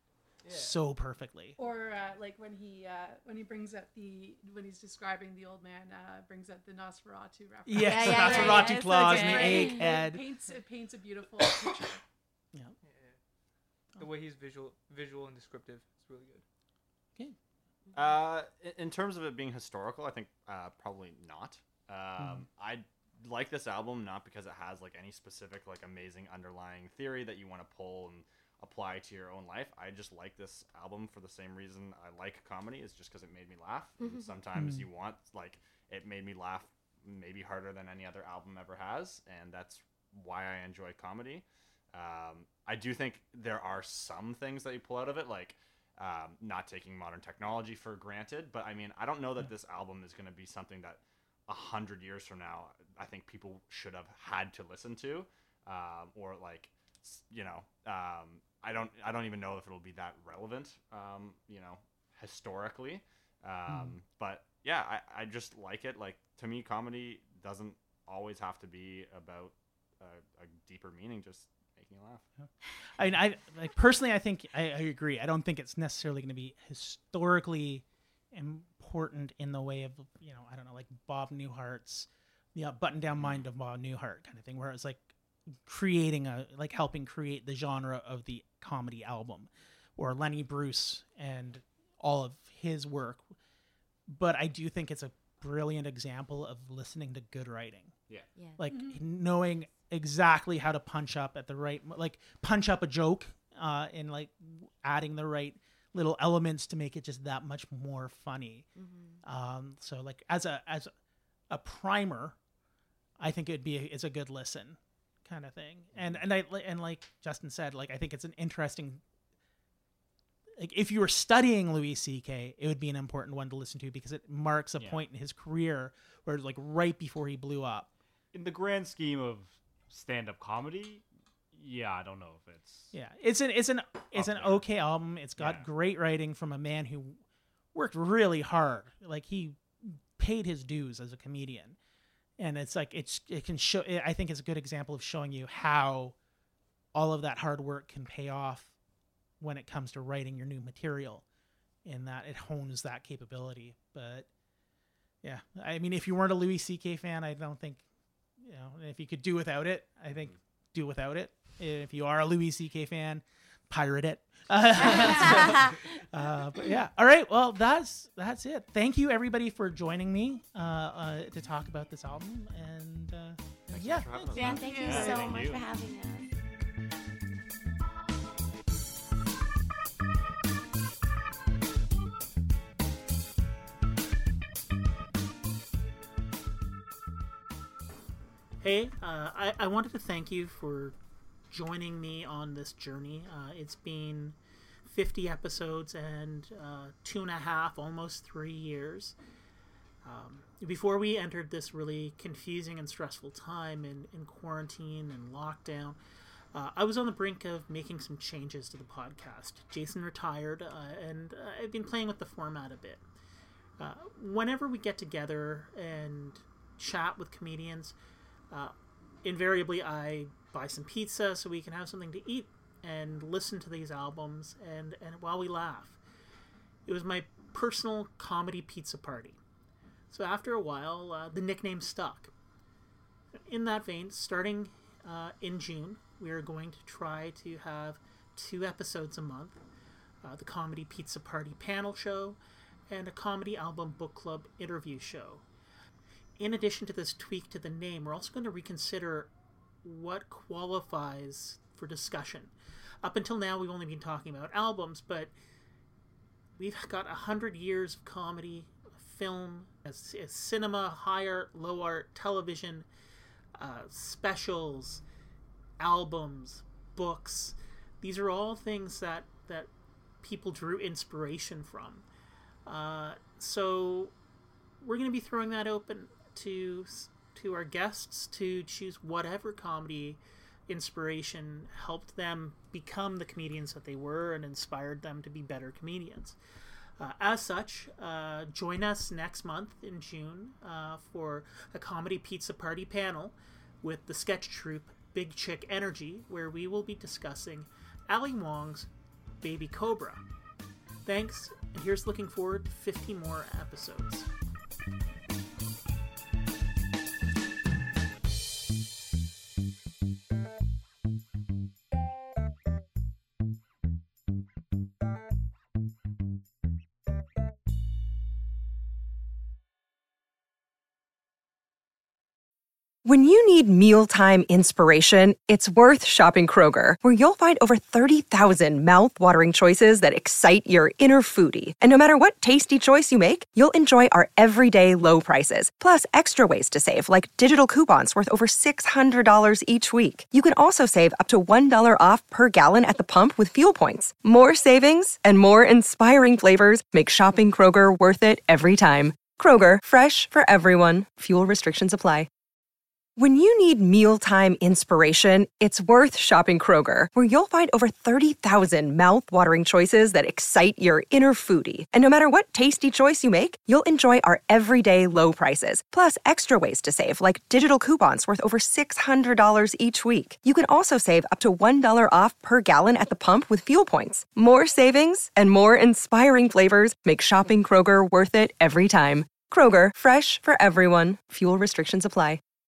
so perfectly. Or uh, like when he uh, when he brings up the when he's describing the old man uh, brings up the Nosferatu reference. Yes, Yeah, the yeah, Nosferatu yeah, yeah, it's claws so and the good. egg It head. paints it paints a beautiful picture. Yeah. Yeah. The way he's visual, visual and descriptive is really good. Okay. Uh, in- in terms of it being historical, I think uh, probably not. Um, I like this album not because it has like any specific like amazing underlying theory that you want to pull and apply to your own life. I just like this album for the same reason I like comedy, is just because it made me laugh. And sometimes Mm. you want like it made me laugh maybe harder than any other album ever has, and that's why I enjoy comedy. Um, I do think there are some things that you pull out of it, like um, not taking modern technology for granted. But I mean, I don't know that this album is going to be something that a hundred years from now, I think people should have had to listen to, um, or like, s- you know, um, I don't, I don't even know if it'll be that relevant, um, you know, historically. Um, But yeah, I, I just like it. Like, to me, comedy doesn't always have to be about a, a deeper meaning, just making you laugh. I mean, I like personally, I think I, I agree. I don't think it's necessarily going to be historically important in the way of, you know, I don't know, like Bob Newhart's, yeah, button down mind of Bob Newhart kind of thing, where it's like creating a, like helping create the genre of the comedy album, or Lenny Bruce and all of his work. But I do think it's a brilliant example of listening to good writing. Yeah. Yeah. Like knowing exactly how to punch up at the right, like punch up a joke, uh, and like adding the right little elements to make it just that much more funny. Mm-hmm. Um, so like as a as a primer, I think it'd be a, it's a good listen, kind of thing. And and I and like Justin said, like I think it's an interesting. Like if you were studying Louis C K, it would be an important one to listen to because it marks a Yeah. point in his career where like right before he blew up. In the grand scheme of stand-up comedy, yeah, I don't know if it's. Yeah, it's an it's an it's Up an there. okay album. It's got Yeah. great writing from a man who worked really hard. Like he paid his dues as a comedian, and it's like it's it can show. I think it's a good example of showing you how all of that hard work can pay off when it comes to writing your new material, in that it hones that capability. But yeah, I mean, if you weren't a Louis C K fan, I don't think, you know, if you could do without it, I think do without it. If you are a Louis C K fan, pirate it. uh, but yeah, all right. Well, that's that's it. Thank you everybody for joining me uh, uh, to talk about this album. And uh, Thanks so yeah, much for having us. Yeah, thank you Yeah. so Thank much you. for having us. Hey, uh, I, I wanted to thank you for joining me on this journey. Uh, it's been fifty episodes and uh, two and a half, almost three years. Um, before we entered this really confusing and stressful time in, in quarantine and lockdown, uh, I was on the brink of making some changes to the podcast. Jason retired, uh, and uh, I've been playing with the format a bit. Uh, whenever we get together and chat with comedians, uh, invariably I buy some pizza so we can have something to eat and listen to these albums and, and while we laugh. It was my personal comedy pizza party. So after a while, uh, the nickname stuck. In that vein, starting uh, in June, we are going to try to have two episodes a month, uh, the Comedy Pizza Party panel show and a comedy album book club interview show. In addition to this tweak to the name, we're also going to reconsider what qualifies for discussion. Up until now, we've only been talking about albums, but we've got a hundred years of comedy, film, as, as cinema, high art, low art, television, uh, specials, albums, books. These are all things that, that people drew inspiration from. Uh, so we're going to be throwing that open to to our guests to choose whatever comedy inspiration helped them become the comedians that they were and inspired them to be better comedians. Uh, as such, uh, join us next month in June uh, for a comedy pizza party panel with the sketch troupe Big Chick Energy, where we will be discussing Ali Wong's Baby Cobra. Thanks, and here's looking forward to fifty more episodes. When you need mealtime inspiration, it's worth shopping Kroger, where you'll find over thirty thousand mouth-watering choices that excite your inner foodie. And no matter what tasty choice you make, you'll enjoy our everyday low prices, plus extra ways to save, like digital coupons worth over six hundred dollars each week. You can also save up to one dollar off per gallon at the pump with fuel points. More savings and more inspiring flavors make shopping Kroger worth it every time. Kroger, fresh for everyone. Fuel restrictions apply. When you need mealtime inspiration, it's worth shopping Kroger, where you'll find over thirty thousand mouth-watering choices that excite your inner foodie. And no matter what tasty choice you make, you'll enjoy our everyday low prices, plus extra ways to save, like digital coupons worth over six hundred dollars each week. You can also save up to one dollar off per gallon at the pump with fuel points. More savings and more inspiring flavors make shopping Kroger worth it every time. Kroger, fresh for everyone. Fuel restrictions apply.